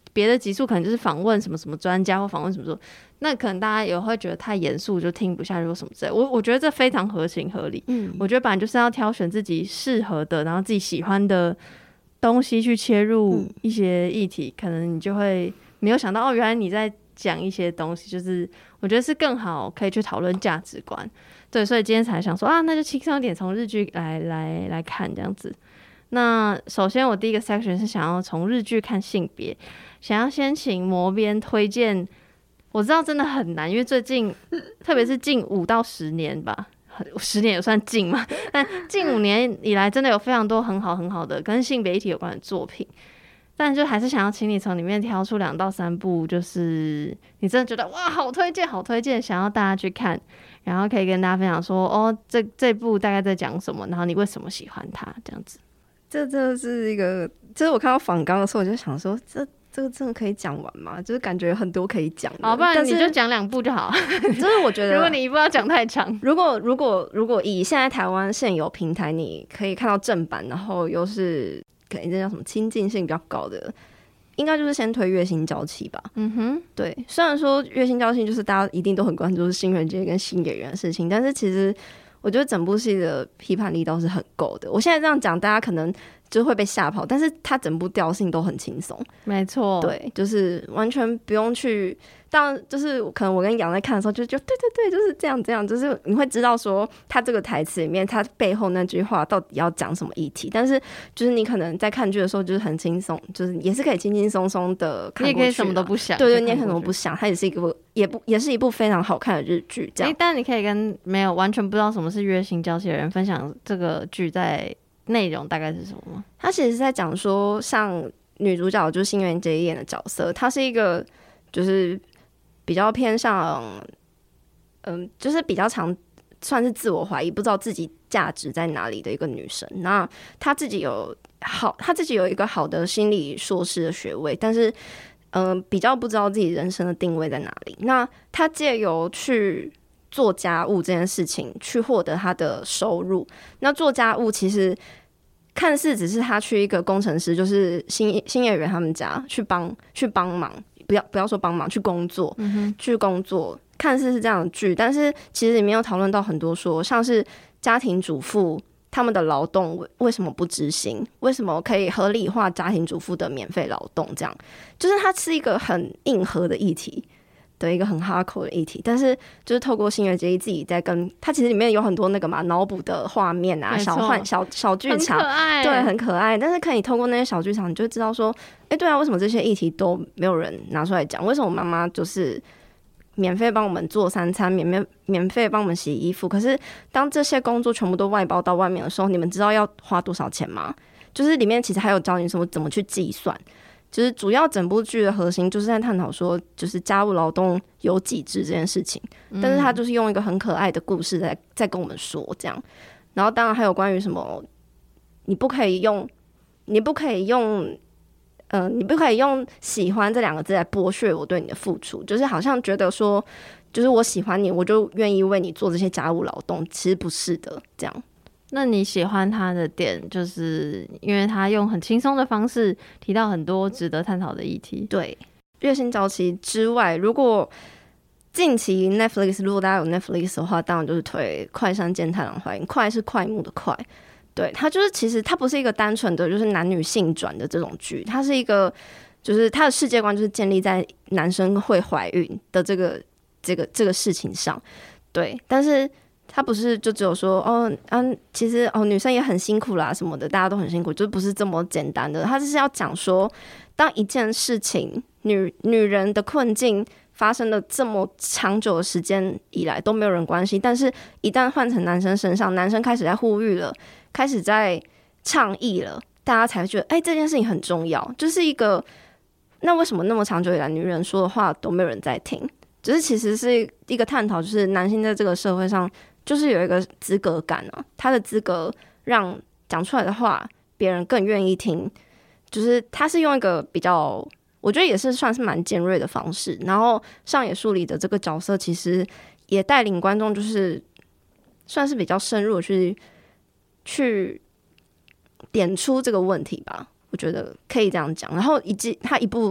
别的集数可能就是访问什么什么专家或访问什么什么，那可能大家也会觉得太严肃，就听不下去或什么之类。我我觉得这非常合情合理。嗯，我觉得本来就是要挑选自己适合的，然后自己喜欢的东西去切入一些议题，嗯、可能你就会没有想到哦，原来你在讲一些东西，就是我觉得是更好可以去讨论价值观。对，所以今天才想说啊，那就轻松一点，从日剧来来来看这样子。那首先我第一个 section 是想要从日剧看性别，想要先请魔编推荐。我知道真的很难，因为最近特别是近五到十年吧，十年也算近嘛，但近五年以来真的有非常多很好很好的跟性别议题有关的作品。但就还是想要请你从里面挑出两到三部，就是你真的觉得哇好推荐好推荐，想要大家去看，然后可以跟大家分享说哦这这部大概在讲什么，然后你为什么喜欢它这样子。 这这是一个，就是我看到访纲的时候我就想说这这个真的可以讲完吗？就是感觉很多可以讲的。 好，不然你就讲两部就好。 就是我觉得， 如果你一部要讲太长， 如果如果如果以现在台湾现有平台，你可以看到正版，然后又是可能这叫什么亲近性比较高的，应该就是先推《月薪娇妻》吧。嗯哼，对。虽然说《月薪娇妻》就是大家一定都很关注新垣结衣跟新演员的事情，但是其实我觉得整部戏的批判力道是很够的。我现在这样讲，大家可能就会被吓跑，但是它整部调性都很轻松。 没错， 对，就是完全不用去。当然，就是可能我跟杨在看的时候就，就就对对对，就是这样这样，就是你会知道说他这个台词里面他背后那句话到底要讲什么议题。但是就是你可能在看剧的时候就是很轻松，就是也是可以轻轻松松的看过去， 你也可以什么都不想， 对对，你也可以什么不想，它也是一个也不也是一部非常好看的日剧。这样， 欸，但你可以跟没有完全不知道什么是月薪娇妻的人分享这个剧在内容大概是什么吗？ 他其实是在讲说，像女主角就是新垣结衣演的角色，她是一个就是比较偏向，嗯，就是比较常算是自我怀疑，不知道自己价值在哪里的一个女生。那她自己有好，她自己有一个好的心理硕士的学位，但是嗯、呃，比较不知道自己人生的定位在哪里。那她借由去做家务这件事情去获得她的收入。那做家务其实看似只是她去一个工程师，就是新新演员他们家去帮去帮忙。不要不要说帮忙，去工作，嗯、去工作，看似是这样的剧，但是其实里面有讨论到很多说，像是家庭主妇他们的劳动为什么不执行，为什么可以合理化家庭主妇的免费劳动，这样就是它是一个很硬核的议题的一个很 hardcore 的议题，但是就是透过新垣结衣自己在跟它其实里面有很多那个嘛脑补的画面啊，小幻小小剧场， 很可爱， 对，很可爱。但是可以透过那些小剧场，你就知道说，哎，对啊，为什么这些议题都没有人拿出来讲？为什么我妈妈就是免费帮我们做三餐，免费免费帮我们洗衣服？可是当这些工作全部都外包到外面的时候，你们知道要花多少钱吗？就是里面其实还有教你什么怎么去计算。就是主要整部剧的核心就是在探讨说，就是家务劳动有几制这件事情，但是他就是用一个很可爱的故事在在跟我们说这样。然后当然还有关于什么，你不可以用，你不可以用，呃，你不可以用喜欢这两个字来剥削我对你的付出，就是好像觉得说，就是我喜欢你，我就愿意为你做这些家务劳动，其实不是的，这样。 那你喜欢他的点，就是因为他用很轻松的方式提到很多值得探讨的议题。 对，月薪娇妻之外，如果近期 Netflix 如果大家有 Netflix 的话，当然就是推快山健太郎怀孕，快是快木的快。对，它就是其实它不是一个单纯的就是男女性转的这种剧，它是一个就是它的世界观就是建立在男生会怀孕的这个这个这个事情上。对，但是他不是就只有说哦，嗯、啊，其实哦，女生也很辛苦啦什么的，大家都很辛苦，就不是这么简单的。他就是要讲说，当一件事情，女女人的困境发生了这么长久的时间以来都没有人关心，但是一旦换成男生身上，男生开始在呼吁了，开始在倡议了，大家才会觉得，哎、欸，这件事情很重要，就是一个。那为什么那么长久以来，女人说的话都没有人在听？就是其实是一个探讨，就是男性在这个社会上。就是有一个资格感啊，他的资格让讲出来的话别人更愿意听，就是他是用一个比较，我觉得也是算是蛮尖锐的方式，然后上野树里的这个角色其实也带领观众，就是算是比较深入的去去点出这个问题吧，我觉得可以这样讲。然后以及他一部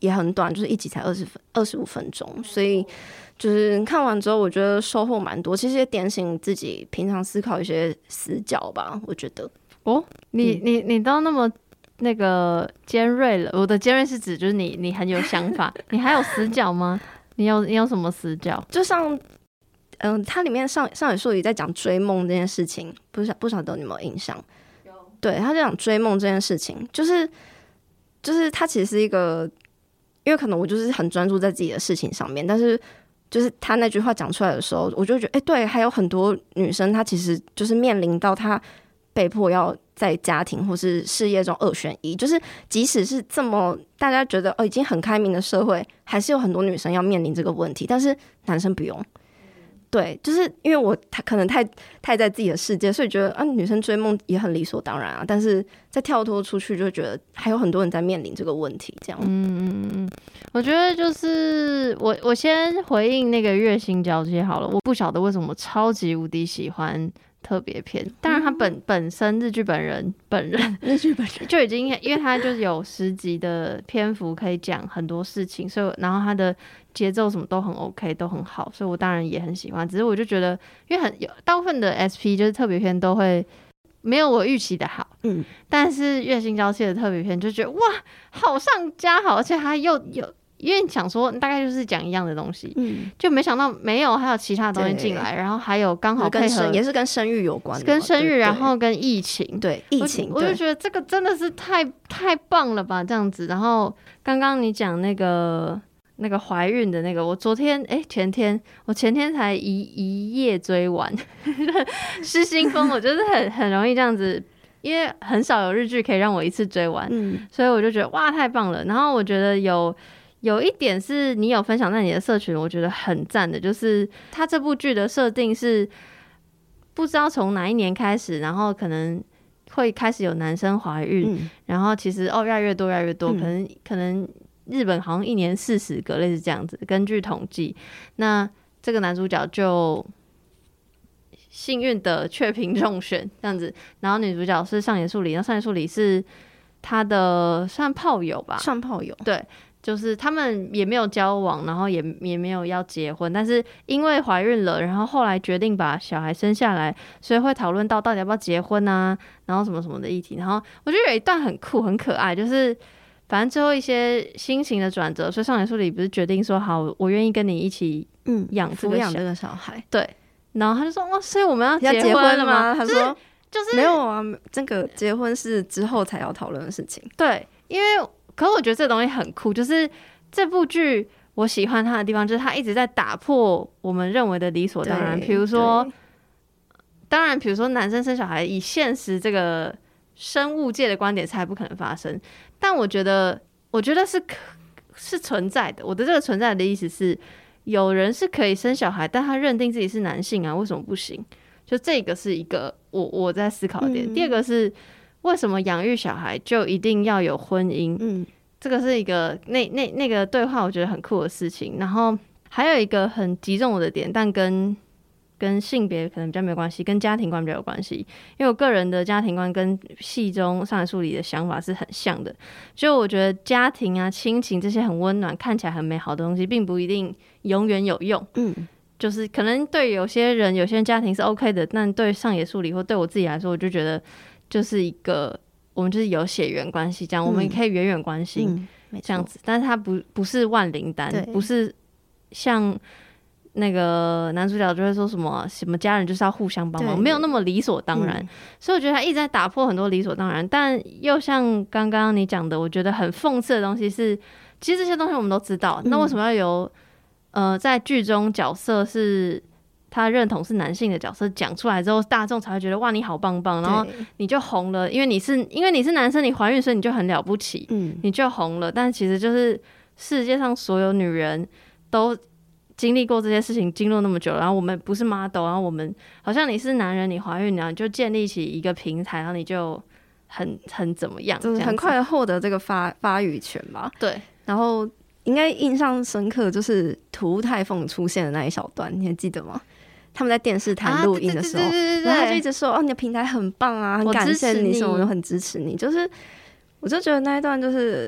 也很短，就是一集才二十分二十五分钟，所以就是看完之后，我觉得收获蛮多。其实也点醒自己平常思考一些死角吧，我觉得。 哦，你你你都那么那个尖锐了，我的尖锐是指就是你你很有想法，你还有死角吗？你有你有什么死角？ 就像嗯，它里面上上野树里在讲追梦这件事情，不晓不晓得你有没有印象？有。对，他就讲追梦这件事情，就是就是他其实是一个，因为可能我就是很专注在自己的事情上面，但是就是他那句话讲出来的时候，我就觉得，哎、欸，对，还有很多女生，她其实就是面临到她被迫要在家庭或是事业中二选一，就是即使是这么大家觉得哦已经很开明的社会，还是有很多女生要面临这个问题，但是男生不用。对，就是因为我他可能太太在自己的世界，所以觉得啊，女生追梦也很理所当然啊。但是再跳脱出去，就觉得还有很多人在面临这个问题。这样， 嗯嗯嗯，我觉得就是我我先回应那个月薪交接好了。我不晓得为什么我超级无敌喜欢特别篇，当然他本、嗯、本身日剧本人本人日剧本人就已经，因为他就是有十集的篇幅可以讲很多事情，所以然后他的节奏什么都很 OK， 都很好，所以我当然也很喜欢。只是我就觉得，因为很有大部分的 S P 就是特别篇都会没有我预期的好，嗯，但是月薪交接的特别篇就觉得哇，好上加好，而且他又有。因为想说大概就是讲一样的东西，嗯，就没想到没有，还有其他的东西进来，然后还有刚好配合， 也是跟生育有关的， 跟生育，然后跟疫情， 对疫情， 我，我就觉得这个真的是太太棒了吧，这样子。然后刚刚你讲那个那个怀孕的那个，我昨天哎、欸、前天我前天才一一夜追完，失心疯，我就是很很容易这样子。因为很少有日剧可以让我一次追完，嗯，所以我就觉得哇太棒了。然后我觉得有有一点是你有分享在你的社群，我觉得很赞的，就是他这部剧的设定是不知道从哪一年开始，然后可能会开始有男生怀孕，嗯、然后其实哦越来越多越来越多，嗯、可能可能日本好像一年四十个类似这样子，根据统计，那这个男主角就幸运的确评中选这样子，然后女主角是上野树里，然后上野树里是他的算炮友吧， 算炮友， 对。就是他们也没有交往，然后也也没有要结婚，但是因为怀孕了，然后后来决定把小孩生下来，所以会讨论到到底要不要结婚啊，然后什么什么的议题。然后我觉得有一段很酷很可爱，就是反正最后一些心情的转折，所以上野树里不是决定说好，我愿意跟你一起嗯养这个养这个小孩， 对。然后他就说哇，所以我们要结婚了吗？他说、 就是、就是没有啊，这个结婚是之后才要讨论的事情。 对，因为。可是我觉得这东西很酷，就是这部剧我喜欢它的地方，就是它一直在打破我们认为的理所当然。比如说，当然，比如说男生生小孩，以现实这个生物界的观点才不可能发生。但我觉得，我觉得是是存在的。我的这个存在的意思是，有人是可以生小孩，但他认定自己是男性啊，为什么不行？就这个是一个我我在思考的点。嗯、第二个是。为什么养育小孩就一定要有婚姻？嗯，这个是一个那那那个对话，我觉得很酷的事情。然后还有一个很击中我的点，但跟跟性别可能比较没有关系，跟家庭观比较有关系。因为我个人的家庭观跟戏中上野树里的想法是很像的，就我觉得家庭啊、亲情这些很温暖、看起来很美好的东西，并不一定永远有用。嗯，就是可能对有些人、有些人家庭是 OK 的，但对上野树里或对我自己来说，我就觉得。就是一个，我们就是有血缘关系，这样、嗯、我们也可以远远关心、嗯、这样子，但是它不不是万灵丹，不是像那个男主角就会说什么什么家人就是要互相帮忙，没有那么理所当然、嗯。所以我觉得他一直在打破很多理所当然，但又像刚刚你讲的，我觉得很讽刺的东西是，其实这些东西我们都知道，嗯、那为什么要由呃在剧中角色是？他认同是男性的角色讲出来之后，大众才会觉得哇你好棒棒，然后你就红了，因为你是因为你是男生，你怀孕所以你就很了不起，嗯，你就红了。但其实就是世界上所有女人都经历过这些事情，经历那么久了，然后我们不是 model， 然后我们好像你是男人，你怀孕然后你就建立起一个平台，然后你就很很怎么样， 就是很快的获得这个发发语权吧。 对， 然后应该印象深刻就是涂太凤出现的那一小段，你还记得吗？他们在电视台录音的时候，啊、对对对对对，然后他就一直说：“哦，你的平台很棒啊，很感谢你什么，我很支持你。”就是，我就觉得那一段就是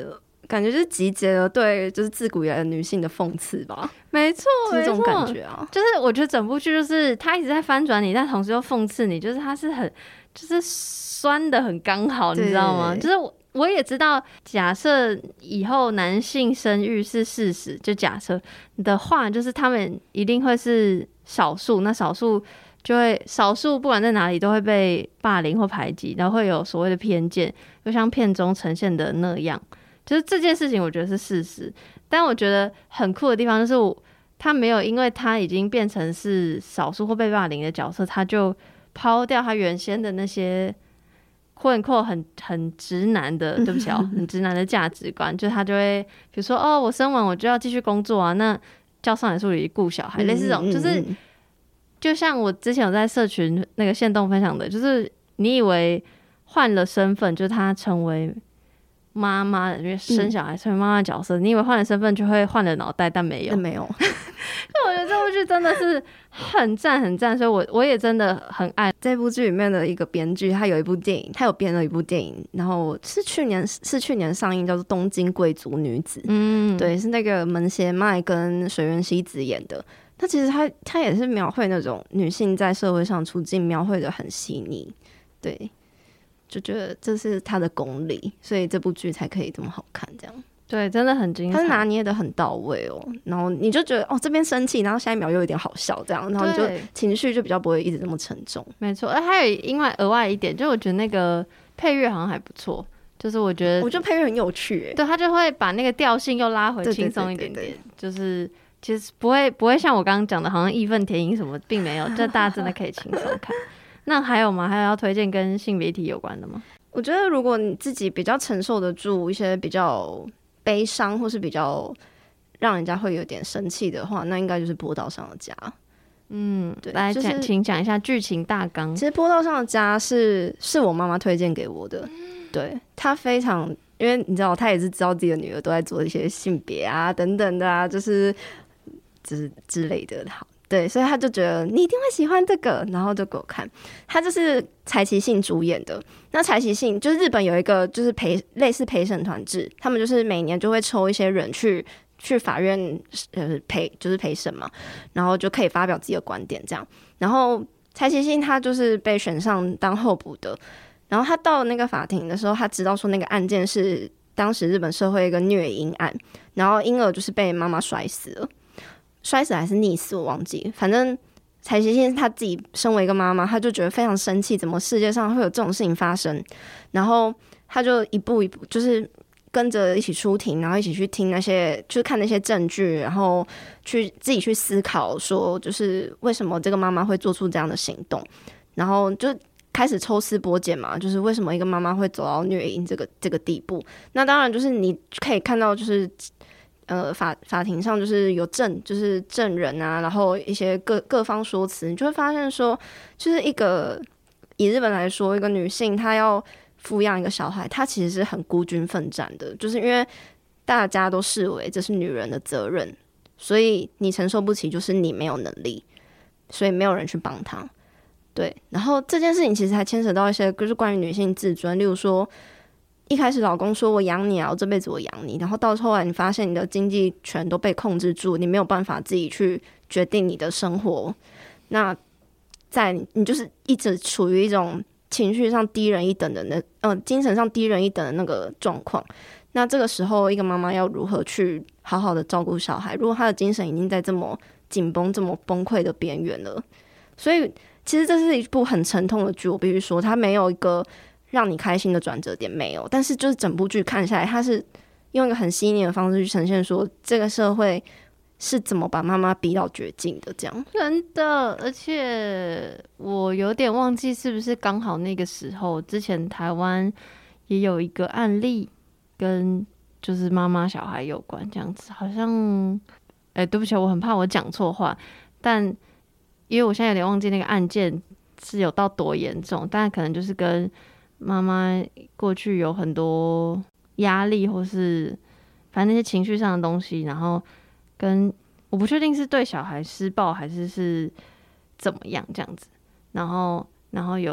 感觉就是集结了对就是自古以来的女性的讽刺吧。 没错， 就是这种感觉啊。 就是我觉得整部剧就是他一直在翻转你，但同时又讽刺你，就是他是很就是酸的很刚好，你知道吗？就是我我也知道，假设以后男性生育是事实，就假设的话，就是他们一定会是少数，那少数就会少数不管在哪里都会被霸凌或排挤，然后会有所谓的偏见，就像片中呈现的那样。就是这件事情我觉得是事实，但我觉得很酷的地方就是我他没有因为他已经变成是少数或被霸凌的角色，他就抛掉他原先的那些困惑很很直男的，对不起哦，很直男的价值观，就他就会比如说哦，我生完我就要继续工作啊，那叫上来助理顾小孩，类似这种，就是就像我之前有在社群那个限动分享的，就是你以为换了身份，就是他成为妈妈，因为生小孩成为妈妈的角色，嗯、你以为换了身份就会换了脑袋，但没有， 但没有。 就我觉得这部剧真的是很赞很赞，所以我我也真的很爱这部剧里面的一个编剧，他有一部电影，他有编了一部电影，然后是去年是去年上映，叫做《东京贵族女子》。嗯，对，是那个门胁麦跟水原希子演的。那其实他他也是描绘那种女性在社会上处境，描绘的很细腻。对，就觉得这是他的功力，所以这部剧才可以这么好看，这样。 对，真的很精彩， 他是拿捏的很到位哦，然后你就觉得哦这边生气，然后下一秒又有点好笑，这样，然后你就情绪就比较不会一直这么沉重。 没错，而还有另外额外一点，就我觉得那个配乐好像还不错，就是我觉得我觉得配乐很有趣， 对，他就会把那个调性又拉回轻松一点点，就是其实不会不会像我刚刚讲的，好像义愤填膺什么，并没有，就大家真的可以轻松看。那还有吗？还有要推荐跟性别议题有关的吗？ 我觉得如果你自己比较承受得住一些比较悲伤或是比较让人家会有点生气的话，那应该就是《坡道上的家》。 嗯，对，来，就是、请讲一下剧情大纲。 其实《坡道上的家是》是是我妈妈推荐给我的，对，她非常，因为你知道，她也是知道自己的女儿都在做一些性别啊等等的啊，就是就是之类的，好。对，所以他就觉得你一定会喜欢这个，然后就给我看。他就是柴崎幸主演的。那柴崎幸就是日本有一个就是陪类似陪审团制，他们就是每年就会抽一些人去去法院呃陪就是陪审嘛，然后就可以发表自己的观点这样。然后柴崎幸他就是被选上当候补的，然后他到那个法庭的时候，他知道说那个案件是当时日本社会一个虐婴案，然后婴儿就是被妈妈摔死了。摔死还是溺死我忘记，反正柴崎幸他自己身为一个妈妈，他就觉得非常生气，怎么世界上会有这种事情发生，然后他就一步一步就是跟着一起出庭，然后一起去听那些去看那些证据，然后去自己去思考说就是为什么这个妈妈会做出这样的行动，然后就开始抽丝剥茧嘛，就是为什么一个妈妈会走到虐婴这个这个地步。那当然就是你可以看到就是呃，法法庭上就是有证，就是证人啊，然后一些各各方说辞，你就会发现说，就是一个以日本来说，一个女性她要抚养一个小孩，她其实是很孤军奋战的，就是因为大家都视为这是女人的责任，所以你承受不起，就是你没有能力，所以没有人去帮她。对，然后这件事情其实还牵扯到一些就是关于女性自尊，例如说。一开始老公说我养你啊，我这辈子我养你，然后到后来你发现你的经济权都被控制住，你没有办法自己去决定你的生活，那在你就是一直处于一种情绪上低人一等的那呃精神上低人一等的那个状况，那这个时候一个妈妈要如何去好好的照顾小孩，如果她的精神已经在这么紧绷这么崩溃的边缘了，所以其实这是一部很沉痛的剧，我必须说它没有一个让你开心的转折点没有，但是就是整部剧看下来，它是用一个很细腻的方式去呈现说这个社会是怎么把妈妈逼到绝境的，这样真的。而且我有点忘记是不是刚好那个时候，之前台湾也有一个案例跟就是妈妈小孩有关，这样子好像，哎、欸，对不起，我很怕我讲错话，但因为我现在有点忘记那个案件是有到多严重，但可能就是跟妈妈过去有很多压力，或是反正那些情绪上的东西，然后跟我不确定是对小孩施暴还是是怎么样这样子，然后然后有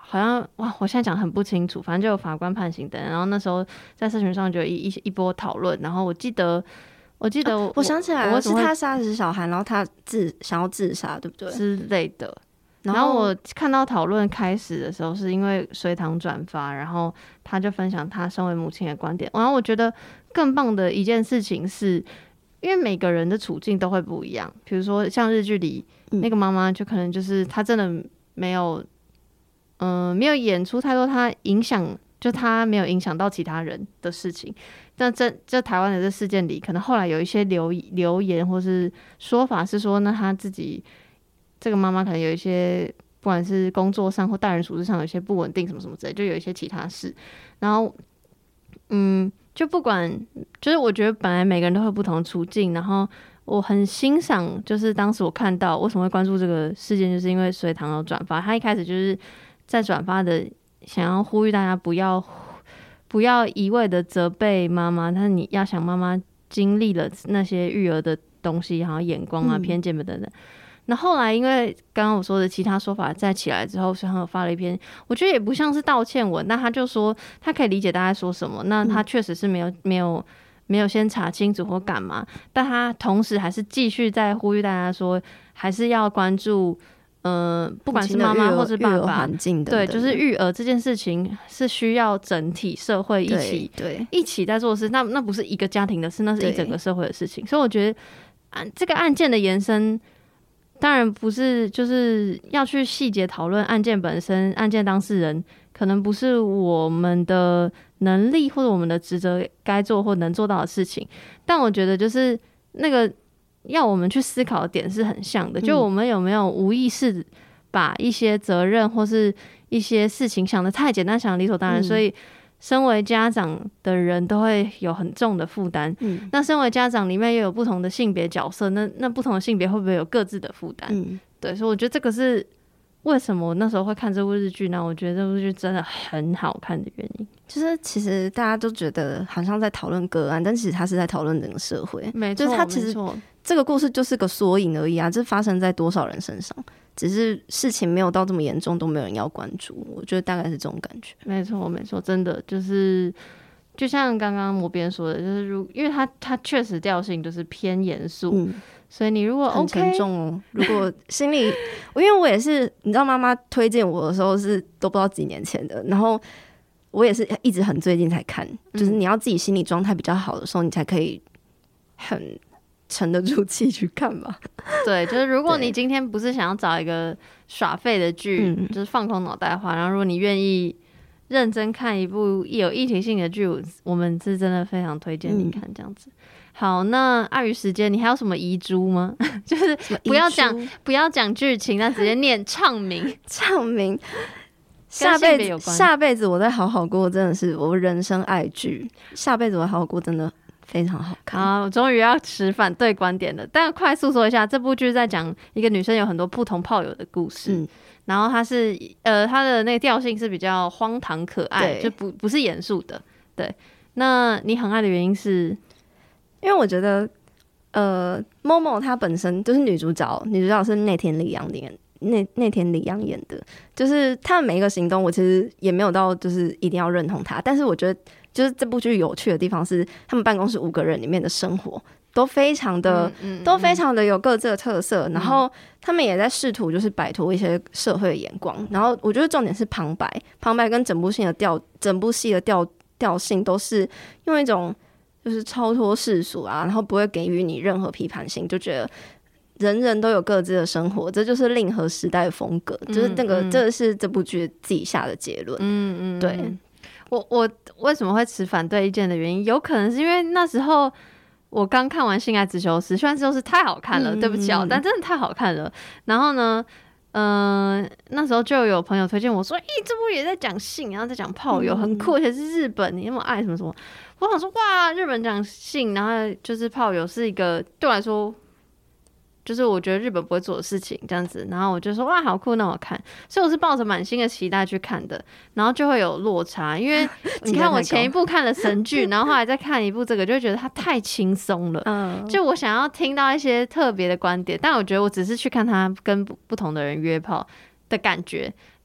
好像哇，我现在讲很不清楚，反正就有法官判刑等等，然后那时候在社群上就有一一一波讨论，然后我记得。我记得 我,、啊、 我想起来了，是他杀死小孩，然后他自想要自杀，对不对？ 之类的。然后我看到讨论开始的时候，是因为隋棠转发，然后他就分享他身为母亲的观点。然后我觉得更棒的一件事情是，因为每个人的处境都会不一样。比如说像日剧里、嗯、那个妈妈，就可能就是她真的没有，嗯、呃，没有演出太多她影响，就她没有影响到其他人的事情。但这这台湾的这事件里，可能后来有一些留留言或是说法是说，那他自己这个妈妈可能有一些不管是工作上或待人处事上有一些不稳定什么什么之类，就有一些其他事。然后，嗯，就不管，就是我觉得本来每个人都会有不同的处境，然后我很欣赏，就是当时我看到为什么会关注这个事件，就是因为隋棠有转发，他一开始就是在转发的想要呼吁大家不要。不要一味的责备妈妈，但是你要想妈妈经历了那些育儿的东西，然后眼光啊、嗯、偏见等等。那后来因为刚刚我说的其他说法再起来之后，所以他有发了一篇，我觉得也不像是道歉文，那他就说他可以理解大家说什么，那他确实是没有没有没有先查清楚或干嘛，但他同时还是继续在呼吁大家说，还是要关注。呃，不管是妈妈或是爸爸，对，就是育儿这件事情是需要整体社会一起对一起在做事，那那不是一个家庭的事，那是一整个社会的事情。所以我觉得，啊，这个案件的延伸，当然不是就是要去细节讨论案件本身，案件当事人可能不是我们的能力或者我们的职责该做或能做到的事情，但我觉得就是那个。要我们去思考的点是很像的，就我们有没有无意识把一些责任或是一些事情想得太简单，想得理所当然，嗯、所以身为家长的人都会有很重的负担。嗯，那身为家长里面又有不同的性别角色，那那不同的性别会不会有各自的负担？嗯，对，所以我觉得这个是为什么我那时候会看这部日剧呢？我觉得这部剧真的很好看的原因， 就是其实大家都觉得好像在讨论个案，但其实他是在讨论整个社会。 没错， 就是他其实这个故事就是个缩影而已啊，这发生在多少人身上？只是事情没有到这么严重，都没有人要关注。我觉得大概是这种感觉。 没错，没错，真的就是就像刚刚某边说的，就是如因为他他确实调性就是偏严肃。嗯，所以你如果 OK, 很沉重哦，如果心里，因为我也是，你知道妈妈推荐我的时候是都不知道几年前的，然后我也是一直很最近才看，就是你要自己心理状态比较好的时候，你才可以很沉得住气去看吧。 对，就是如果你今天不是想要找一个耍废的剧，就是放空脑袋的话，然后如果你愿意认真看一部有议题性的剧，我们是真的非常推荐你看这样子。嗯，好，那碍于时间，你还有什么遗珠吗？就是不要讲不要讲剧情，但直接念唱名。 唱名，下辈子下辈子我再好好过，真的是我人生爱剧。下辈子我好好过，真的非常好看。 好，我终于要持反对观点了。但快速说一下，这部剧在讲一个女生有很多不同炮友的故事。嗯，然后她是呃，她的那个调性是比较荒唐可爱，就不不是严肃的。对，那你很爱的原因是？ 因为我觉得，呃，Momo 她本身就是女主角，女主角是内田理央演，内内田理央演的，就是她的每一个行动，我其实也没有到就是一定要认同她，但是我觉得就是这部剧有趣的地方是，他们办公室五个人里面的生活都非常的、嗯嗯、都非常的有各自的特色，嗯、然后他们也在试图就是摆脱一些社会的眼光，然后我觉得重点是旁白，旁白跟整部戏的调，整部戏的调调性都是用一种。就是超脱世俗啊，然后不会给予你任何批判性，就觉得人人都有各自的生活，这就是令和时代的风格，嗯、就是那个、嗯、这是这部剧自己下的结论。嗯嗯，对， 我我为什么会持反对意见的原因，有可能是因为那时候我刚看完《性爱自修室》，《性爱自修室》太好看了，嗯、对不起哦，但真的太好看了。然后呢？嗯、呃，那时候就有朋友推荐我说：“咦、欸，这部也在讲性，然后在讲炮友，很酷，而且是日本，你那么爱什么什么。”我想说，哇，日本讲性，然后就是炮友是一个对我来说，就是我觉得日本不会做的事情，这样子。然后我就说，哇，好酷，那我看。所以我是抱着满心的期待去看的，然后就会有落差，因为你看我前一部看了神剧，然后后来再看一部这个，就会觉得它太轻松了。嗯，就我想要听到一些特别的观点，但我觉得我只是去看他跟不同的人约炮的感觉。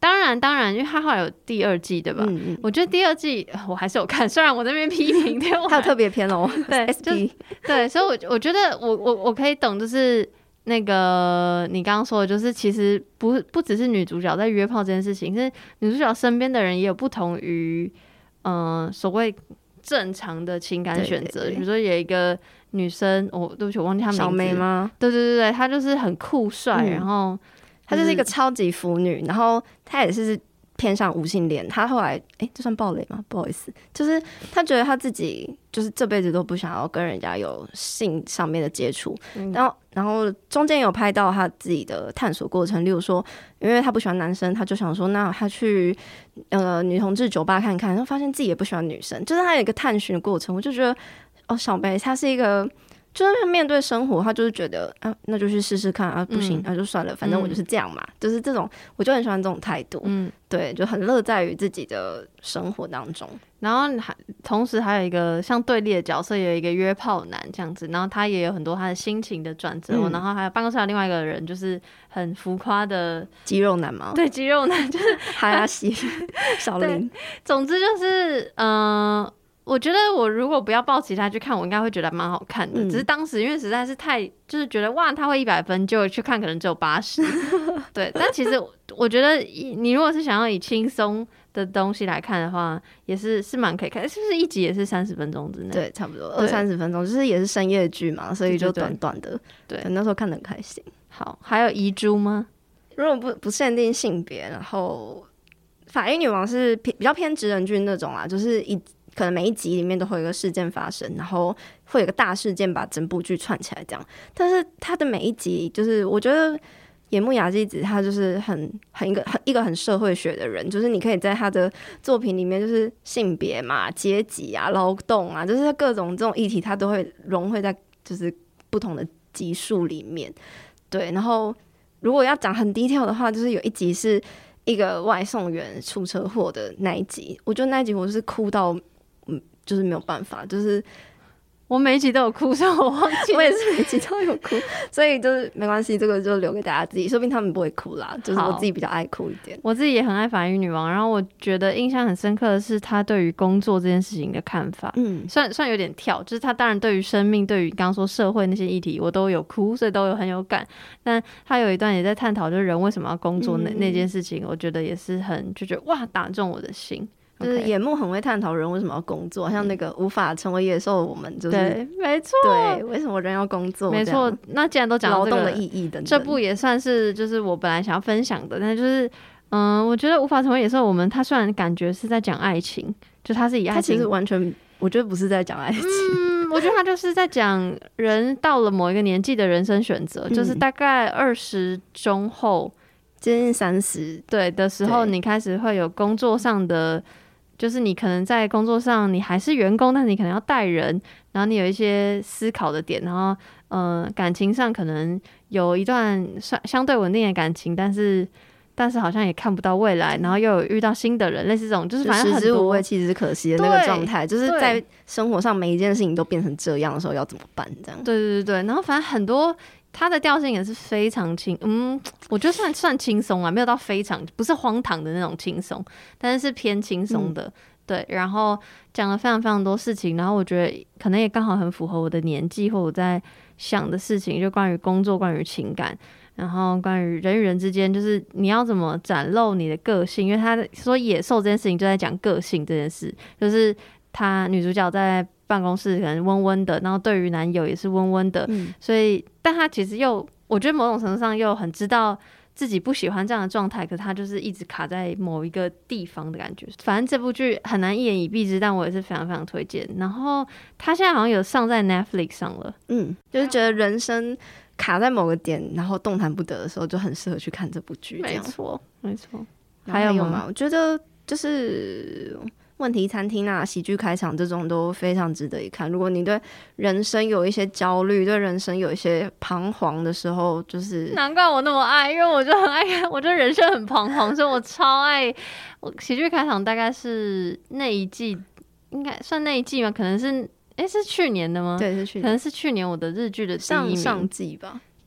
当然当然，因为他后来有第二季对吧？嗯嗯，我觉得第二季我还是有看，虽然我在那边批评，对， 还有特别篇哦， 对 S P 对，所以我我觉得我我我可以懂，就是那个你刚刚说的，就是其实不不只是女主角在约炮这件事情，是女主角身边的人也有不同于嗯、呃、所谓正常的情感选择，比如说有一个女生，我、哦、对不起，我忘记她名字， 小梅吗？ 对对对对，她就是很酷帅、嗯，然后。 她就是一个超级腐女，然后她也是偏向无性恋。她后来，哎、欸，这算暴雷吗？不好意思，就是她觉得她自己就是这辈子都不想要跟人家有性上面的接触、嗯，然后，然后中间有拍到她自己的探索过程，例如说，因为她不喜欢男生，她就想说，那她去呃女同志酒吧看看，然后发现自己也不喜欢女生，就是她有一个探寻的过程。我就觉得，哦，小梅她是一个。就是他面对生活，他就是觉得啊，那就去试试看啊，不行，那、嗯啊、就算了，反正我就是这样嘛，嗯、就是这种，我就很喜欢这种态度，嗯，对，就很乐在于自己的生活当中。 然后还同时还有一个像对立的角色，有一个约炮男这样子，然后他也有很多他的心情的转折、嗯，然后还有办公室有另外一个人，就是很浮夸的肌肉男嘛， 对，肌肉男就是哈亚西小林， 总之就是嗯。呃我觉得我如果不要抱其他去看，我应该会觉得蛮好看的、嗯。只是当时因为实在是太就是觉得哇，他会一百分，就去看可能只有八十。对，但其实我觉得你如果是想要以轻松的东西来看的话，也是是蛮可以看。是不是一集也是三十分钟之内？ 对，差不多二三十分钟，就是也是深夜剧嘛，所以就短短的。 对， 对，那时候看得很开心。 好，还有遗珠吗？ 如果不不限定性别，然后法医女王是偏比较偏职人剧那种啊，就是一。可能每一集里面都会有一个事件发生，然后会有一个大事件把整部剧串起来这样。但是它的每一集，就是我觉得野木雅纪子他就是很很一个很一个很社会学的人，就是你可以在他的作品里面，就是性别嘛、阶级啊、劳动啊，就是各种这种议题，他都会融汇在就是不同的集数里面。对，然后如果要讲很detail的话，就是有一集是一个外送员出车祸的那一集，我觉得那一集我是哭到。嗯，就是没有办法，就是我每一集都有哭，所以我忘记， 我也是每一集都有哭，所以就是没关系，这个就留给大家自己，说不定他们不会哭啦，就是我自己比较爱哭一点。 我自己也很爱法医女王，然后我觉得印象很深刻的是他对于工作这件事情的看法，嗯，虽然虽然有点跳，就是他当然对于生命，对于刚刚说社会那些议题，我都有哭，所以都有很有感。但他有一段也在探讨，就是人为什么要工作那、嗯、那件事情，我觉得也是很就觉得哇，打中我的心。 就是野木很会探讨人为什么要工作，像那个无法成为野兽的我们，就是对，没错， 对，为什么人要工作？ 没错。那既然都讲到、这个、 劳动的意义等等， 这部也算是就是我本来想要分享的，但就是嗯、呃，我觉得无法成为野兽，我们他虽然感觉是在讲爱情，就他是以爱情， 他其实完全我觉得不是在讲爱情， 嗯，我觉得他就是在讲人到了某一个年纪的人生选择，嗯、就是大概二十中后接近三十对的时候，你开始会有工作上的。就是你可能在工作上你还是员工，但是你可能要带人，然后你有一些思考的点，然后呃感情上可能有一段相对稳定的感情，但是但是好像也看不到未来，然后又有遇到新的人，类似这种就是反正很多食之无味弃之可惜的那个状态，就是在生活上每一件事情都变成这样的时候要怎么办这样。 对对对，然后反正很多它的调性也是非常轻，嗯，我觉得算算轻松啊，没有到非常不是荒唐的那种轻松，但是是偏轻松的、嗯，对。然后讲了非常非常多事情，然后我觉得可能也刚好很符合我的年纪或我在想的事情，就关于工作、关于情感，然后关于人与人之间，就是你要怎么展露你的个性，因为他说野兽这件事情就在讲个性这件事，就是他女主角在办公室可能温温的，然后对于男友也是温温的、嗯、所以但他其实又我觉得某种程度上又很知道自己不喜欢这样的状态，可是他就是一直卡在某一个地方的感觉。反正这部剧很难一言以蔽之，但我也是非常非常推荐。然后他现在好像有上在 Netflix 上了， 嗯，就是觉得人生卡在某个点然后动弹不得的时候就很适合去看这部剧。 没错没错。 还有吗？我觉得就是问题餐厅啊、喜剧开场这种都非常值得一看。如果你对人生有一些焦虑，对人生有一些彷徨的时候，就是难怪我那么爱，因为我就很爱看，我觉得人生很彷徨，所以我超爱。我喜剧开场大概是那一季，应该算那一季吗？可能是，哎，是去年的吗？ 对，是去年， 可能是去年我的日剧的第一名， 上上季吧。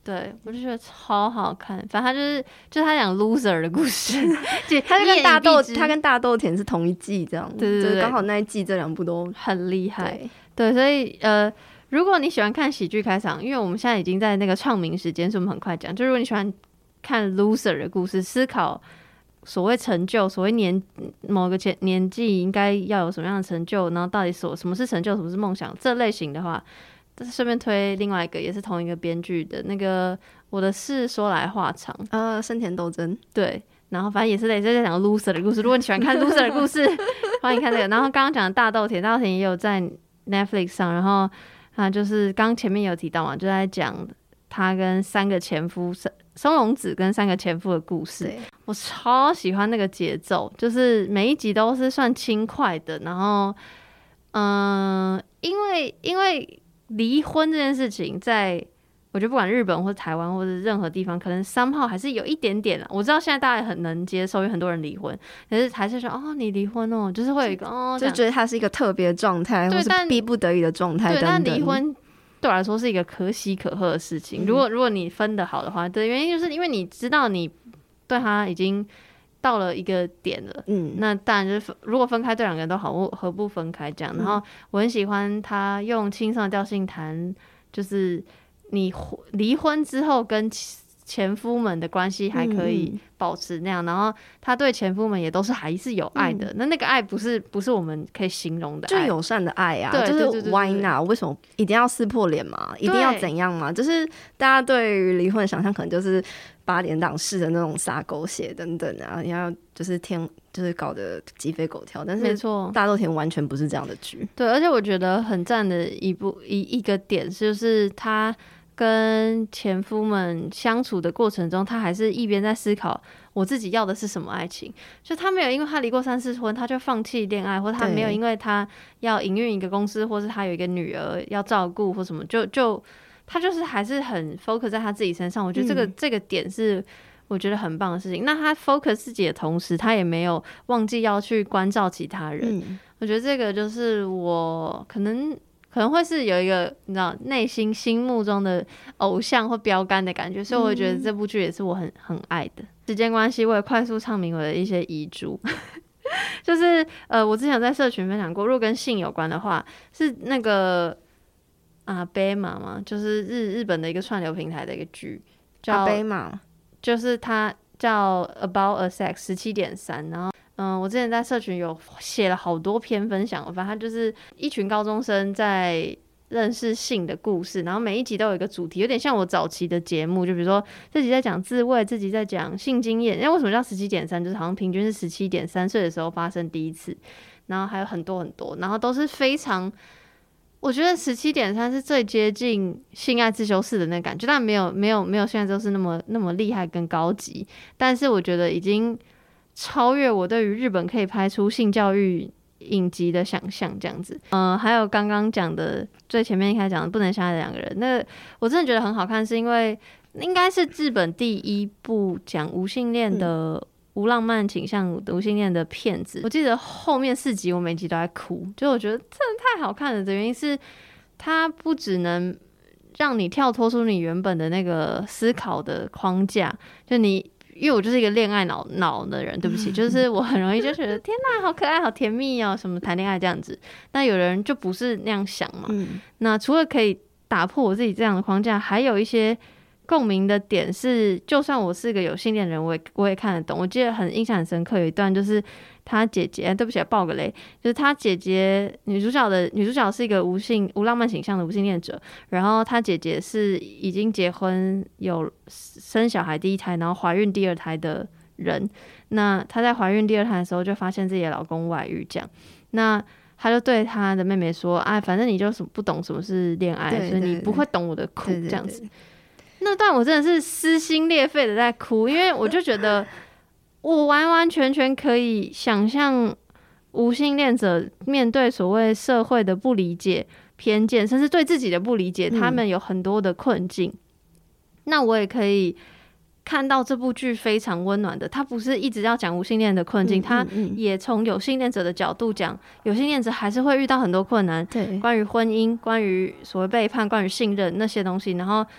对，我就觉得超好看。反正他就是就是他讲 loser 的故事， 他就跟大豆他跟大豆田是同一季这样， 对对对， 刚好那一季这两部都很厉害。对，所以呃，如果你喜欢看喜剧开场，因为我们现在已经在那个唱名时间，所以我们很快讲。就如果你喜欢看 loser 的故事，思考所谓成就，所谓年某个年年纪应该要有什么样的成就，然后到底所什么是成就，什么是梦想，这类型的话。顺便推另外一个也是同一个编剧的那个我的事说来话长， 呃，生田斗真， 对，然后反正也是类似在讲 loser 的故事。如果你喜欢看 loser 的故事，欢迎看这个。然后刚刚讲的大豆田，大豆田也有在 Netflix 上，然后他就是刚前面有提到嘛，就在讲他跟三个前夫松隆子跟三个前夫的故事。我超喜欢那个节奏，就是每一集都是算轻快的，然后嗯、呃，因为因为离婚这件事情在我觉得不管日本或者台湾或者任何地方，可能somehow还是有一点点啦。我知道现在大家也很能接受，有很多人离婚，可是还是说哦你离婚哦，就是会有一个哦， 就觉得它是一个特别状态，或是逼不得已的状态等等。 对，但离婚对我来说是一个可喜可贺的事情。嗯、如果如果你分得好的话，对，原因就是因为你知道你对他已经到了一个点了，嗯，那当然就是如果分开对两个人都好，何不分开这样？然后我很喜欢他用轻松的调性谈，就是你离婚之后跟前夫们的关系还可以保持那样，嗯、然后他对前夫们也都是还是有爱的。嗯、那那个爱不是不是我们可以形容的爱， 就友善的爱啊， 对， 就是 why not？ 为什么一定要撕破脸嘛？一定要怎样嘛？就是大家对于离婚的想象可能就是八点档式的那种撒狗血等等啊，你要就是天就是搞得鸡飞狗跳，但是没错， 大豆田完全不是这样的剧。 对，而且我觉得很赞的一部一一个点就是他跟前夫们相处的过程中，他还是一边在思考我自己要的是什么爱情。就他没有因为他离过三次婚他就放弃恋爱，或者他没有因为他要营运一个公司，或是他有一个女儿要照顾或什么，就就他就是还是很 focus 在他自己身上。我觉得这个、嗯、这个点是我觉得很棒的事情。那他 focus 自己的同时，他也没有忘记要去关照其他人。嗯、我觉得这个就是我可能可能会是有一个你知道内心心目中的偶像或标杆的感觉，所以我觉得这部剧也是我很很爱的。时间关系，我也快速唱明我的一些遗珠。就是呃，我之前有在社群分享过，如果跟性有关的话，是那个阿贝玛嘛，就是日日本的一个串流平台的一个剧，叫阿贝玛， 就是它叫 About a Sex 十七点三，然后。嗯，我之前在社群有写了好多篇分享，反正就是一群高中生在认识性的故事，然后每一集都有一个主题，有点像我早期的节目，就比如说这集在讲自慰，这集在讲性经验。因为为什么叫十七点三，就是好像平均是十七点三岁的时候发生第一次，然后还有很多很多，然后都是非常，我觉得十七点三是最接近性爱自修室的那个感觉，但没有没有没有现在都是那么那么厉害跟高级，但是我觉得已经超越我对于日本可以拍出性教育影集的想象，这样子。嗯、呃，还有刚刚讲的最前面一开始讲的不能相爱的两个人，那个我真的觉得很好看，是因为应该是日本第一部讲无性恋的、无浪漫倾向的无性恋的片子。我记得后面四集我每集都在哭，就我觉得真的太好看了的原因是，它不只能让你跳脱出你原本的那个思考的框架，就你。因为我就是一个恋爱脑脑的人，对不起，就是我很容易就觉得天哪，好可爱，好甜蜜哦，什么谈恋爱这样子。但有人就不是那样想嘛。嗯、那除了可以打破我自己这样的框架，还有一些共鸣的点是，就算我是个有性恋人，我也我也看得懂。我记得很印象很深刻，有一段就是他姐姐，对不起，爆个雷，就是他姐姐女主角的女主角是一个无性无浪漫倾向的无性恋者，然后他姐姐是已经结婚有生小孩第一胎，然后怀孕第二胎的人。那她在怀孕第二胎的时候就发现自己的老公外遇，这样，那她就对她的妹妹说：“哎，反正你就不懂什么是恋爱，对对对，所以你不会懂我的苦。”这样子。那段我真的是撕心裂肺的在哭，因为我就觉得我完完全全可以想象无性恋者面对所谓社会的不理解、偏见，甚至对自己的不理解，他们有很多的困境。嗯、那我也可以看到这部剧非常温暖的，他不是一直要讲无性恋的困境，他、嗯嗯嗯、也从有性恋者的角度讲，有性恋者还是会遇到很多困难，对，关于婚姻、关于所谓背叛、关于信任那些东西，然后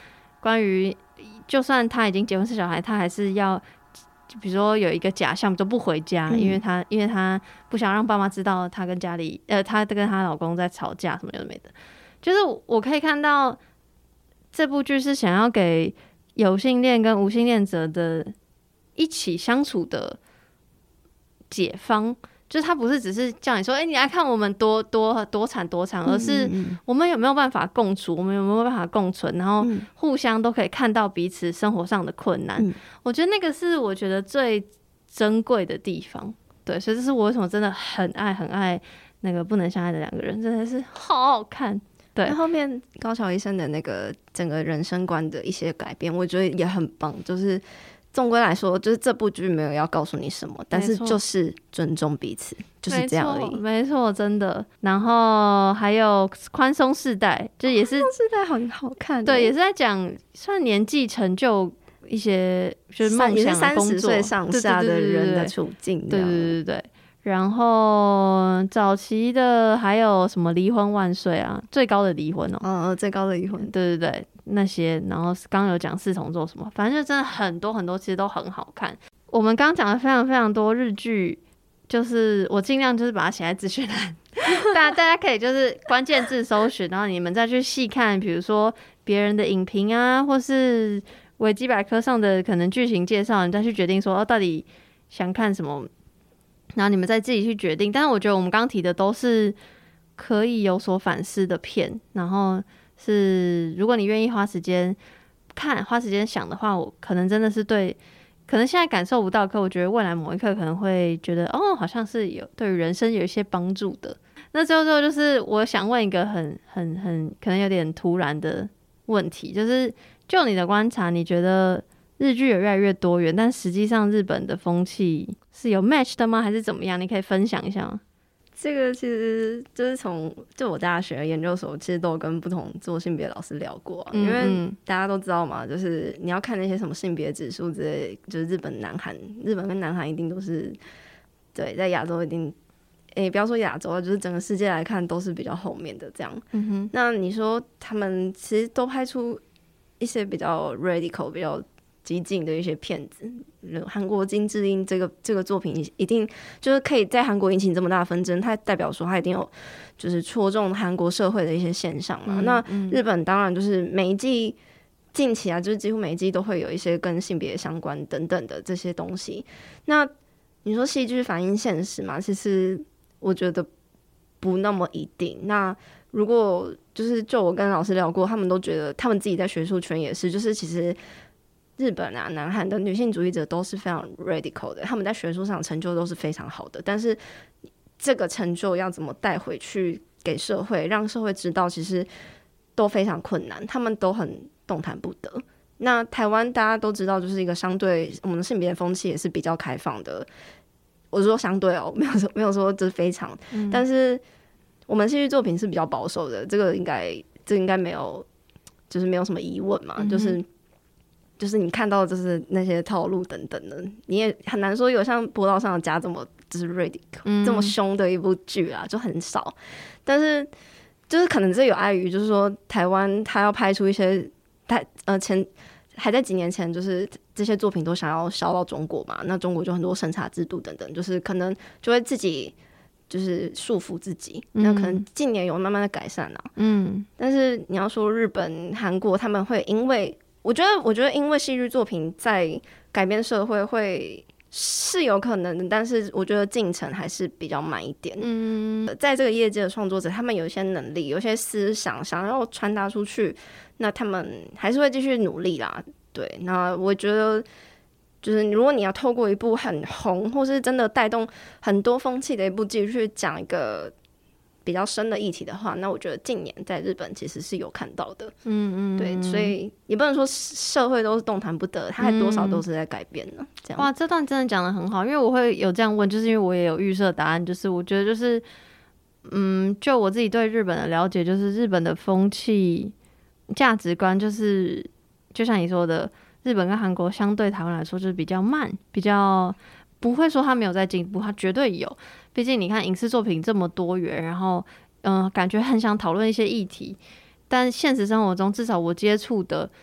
关于就算他已经结婚生小孩，他还是要比如说有一个假象都不回家，嗯、因为他因为他不想让爸妈知道他跟家里呃他跟他老公在吵架什么有的没的。就是我可以看到这部剧是想要给有性恋跟无性恋者的一起相处的解方。就是他不是只是叫你说，哎、欸，你来看我们多多多惨多惨，而是我们有没有办法共处，我们有没有办法共存，然后互相都可以看到彼此生活上的困难。嗯、我觉得那个是我觉得最珍贵的地方。对，所以这是我为什么真的很爱很爱那个不能相爱的两个人，真的是好好看。对， 后面高桥医生的那个整个人生观的一些改变，我觉得也很棒，就是。总归来说，就是这部剧没有要告诉你什么，但是就是尊重彼此，就是这样而已。 没错，真的。然后还有宽松世代，就也是宽松世代很好看。 对，也是在讲算年纪成就一些就是梦想的工作， 三十岁上下的人的处境。 对对对对对。然后早期的还有什么离婚万岁啊，最高的离婚哦， 嗯，最高的离婚， 对对对，那些，然后刚刚有讲四重奏什么，反正就真的很多很多，其实都很好看。我们刚刚讲了非常非常多日剧，就是我尽量就是把它写在资讯栏，大家大家可以就是关键字搜寻，然后你们再去细看，比如说别人的影评啊，或是维基百科上的可能剧情介绍，你再去决定说哦，到底想看什么。然后你们再自己去决定，但是我觉得我们刚刚提的都是可以有所反思的片，然后是如果你愿意花时间看、花时间想的话，我可能真的是对，可能现在感受不到，可我觉得未来某一刻可能会觉得哦，好像是有对于人生有一些帮助的。那最后最后就是我想问一个很很很可能有点突然的问题，就是就你的观察，你觉得日剧有越来越多元，但实际上日本的风气是有 match 的吗？还是怎么样？你可以分享一下吗？ 这个其实就是从就我大学研究所，其实都有跟不同做性别老师聊过、啊嗯、因为大家都知道嘛，就是你要看那些什么性别指数之类，就是日本、南韩，日本跟南韩一定都是对，在亚洲一定，诶，不要说亚洲啊，就是整个世界来看都是比较后面的这样。嗯哼，那你说他们其实都拍出一些比较 radical、比较激进的一些片子，韩国金智英这个这个作品一定就是可以在韩国引起这么大的纷争，它代表说它一定有就是戳中韩国社会的一些现象嘛。嗯、那日本当然就是每一季近期啊，就是几乎每一季都会有一些跟性别相关等等的这些东西。那你说戏剧反映现实嘛？其实我觉得不那么一定。那如果就是就我跟老师聊过，他们都觉得他们自己在学术圈也是，就是其实。日本啊、南韩的女性主义者都是非常 radical 的，他们在学术上成就都是非常好的，但是这个成就要怎么带回去给社会，让社会知道，其实都非常困难，他们都很动弹不得。那台湾大家都知道，就是一个相对我们的性别风气也是比较开放的，我说相对哦，没有说没有说这非常、嗯，但是我们戏剧作品是比较保守的，这个应该这个、应该没有，就是没有什么疑问嘛，嗯、就是。就是你看到就是那些套路等等的，你也很难说有像《波道上的家》这么就是 radical、嗯、这么凶的一部剧啊，就很少。但是就是可能这有碍于，就是说台湾他要拍出一些，他呃前还在几年前，就是这些作品都想要销到中国嘛，那中国就很多审查制度等等，就是可能就会自己就是束缚自己。嗯、那可能近年有慢慢的改善啊，嗯，但是你要说日本、韩国，他们会因为我觉得，我觉得因为戏剧作品在改变社会会是有可能的，但是我觉得进程还是比较慢一点。嗯，在这个业界的创作者，他们有一些能力，有一些思想想要传达出去，那他们还是会继续努力啦。对，那我觉得就是如果你要透过一部很红，或是真的带动很多风气的一部剧去讲一个比较深的议题的话，那我觉得近年在日本其实是有看到的。嗯嗯，对，所以也不能说社会都是动弹不得，它还多少都是在改变呢。这样哇， 这段真的讲得很好，因为我会有这样问，就是因为我也有预设答案，就是我觉得就是嗯，就我自己对日本的了解，就是日本的风气价值观，就是就像你说的，日本跟韩国相对台湾来说就是比较慢，比较不会说他没有在进步，他绝对有。毕竟你看影视作品这么多元，然后嗯、呃，感觉很想讨论一些议题，但现实生活中至少我接触的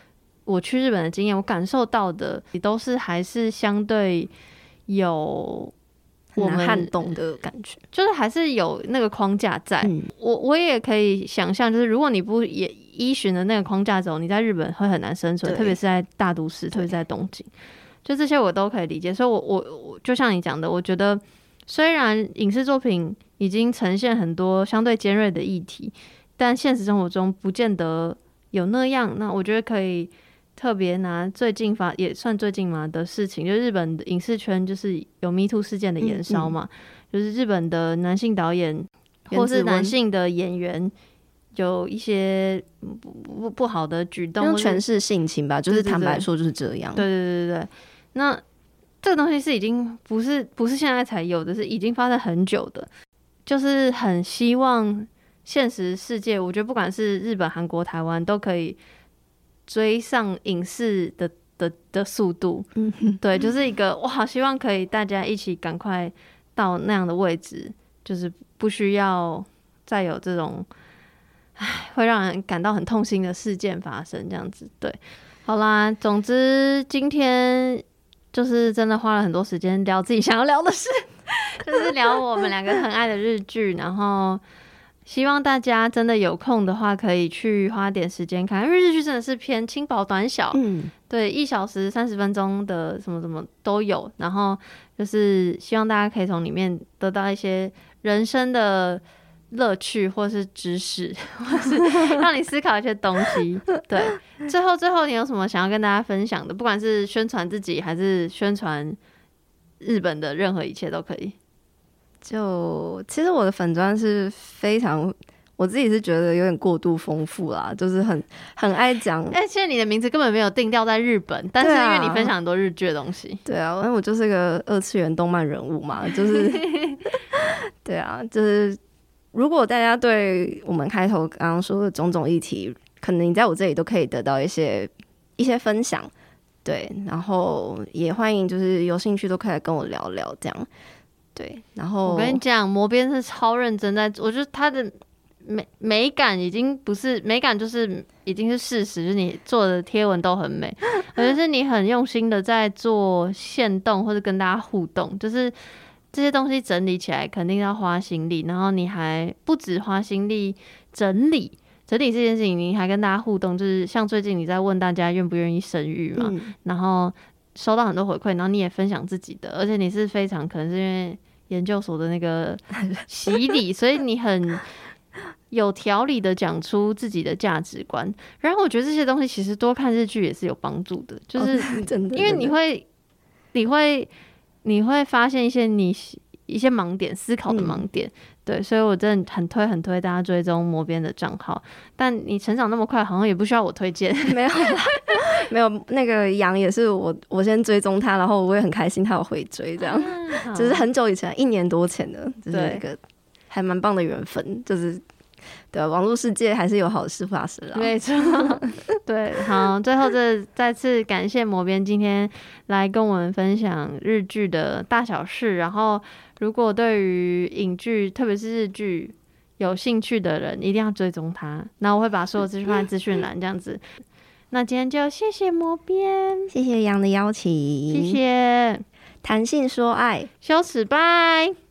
我去日本的经验，我感受到的也都是还是相对有我们撼动的感觉， 就是还是有那个框架在。 嗯、 我我也可以想象，就是如果你不也依循的那个框架走，你在日本会很难生存，特别是在大都市，特别是在东京，就这些我都可以理解。所以我我我就像你讲的，我觉得虽然影视作品已经呈现很多相对尖锐的议题，但现实生活中不见得有那样。那我觉得可以特别拿最近发也算最近嘛的事情，就日本的影视圈就是有 Me Too 事件的延烧嘛、嗯嗯，就是日本的男性导演或是男性的演员有一些不不不好的举动， 用权势性侵吧，就是坦白说就是这样。 对对对对对，那这个东西是已经不是不是现在才有的，是已经发生很久的，就是很希望现实世界，我觉得不管是日本、韩国、台湾都可以追上影视的的的速度。嗯，对，就是一个我好希望可以大家一起赶快到那样的位置，就是不需要再有这种唉会让人感到很痛心的事件发生这样子。对，好啦，总之今天就是真的花了很多时间聊自己想要聊的事就是聊我们两个很爱的日剧，然后希望大家真的有空的话可以去花点时间看，因为日剧真的是偏轻薄短小，嗯，对，一小时三十分钟的什么什么都有，然后就是希望大家可以从里面得到一些人生的乐趣或是知识或是让你思考一些东西。对，最后最后你有什么想要跟大家分享的，不管是宣传自己还是宣传日本的任何一切都可以。 就其实我的粉专是非常，我自己是觉得有点过度丰富啦，就是很很爱讲。 哎、欸，其实你的名字根本没有定调在日本，但是因为你分享很多日剧的东西。 对啊，因为我就是个二次元动漫人物嘛，就是对啊，就是如果大家对我们开头刚刚说的种种议题，可能你在我这里都可以得到一些一些分享。对，然后也欢迎就是有兴趣都可以来跟我聊聊这样。对，然后我跟你讲，魔边是超认真在，我觉得他的美美感已经不是美感，就是已经是事实，就是你做的贴文都很美，而且是你很用心的在做限动或者跟大家互动，就是这些东西整理起来肯定要花心力，然后你还不止花心力整理整理这件事情，你还跟大家互动，就是像最近你在问大家愿不愿意生育嘛、嗯、然后收到很多回馈，然后你也分享自己的，而且你是非常可能是因为研究所的那个洗礼所以你很有条理的讲出自己的价值观，然后我觉得这些东西其实多看日剧也是有帮助的，就是因为你会你会你会发现一些你一些盲点，思考的盲点、嗯、对，所以我真的很推很推大家追踪魔边的账号，但你成长那么快好像也不需要我推荐没有没有，那个杨也是我我先追踪他，然后我也很开心他有回追这样、啊、就是很久以前一年多前的，就是一个还蛮棒的缘分，就是对网络世界还是有好事发生啦， 没错对，好，最后这再次感谢魔边今天来跟我们分享日剧的大小事，然后如果对于影剧特别是日剧有兴趣的人一定要追踪他，那我会把所有资讯放在资讯栏这样子那今天就谢谢魔边， 谢谢杨的邀请， 谢谢谈性说爱， 羞耻拜。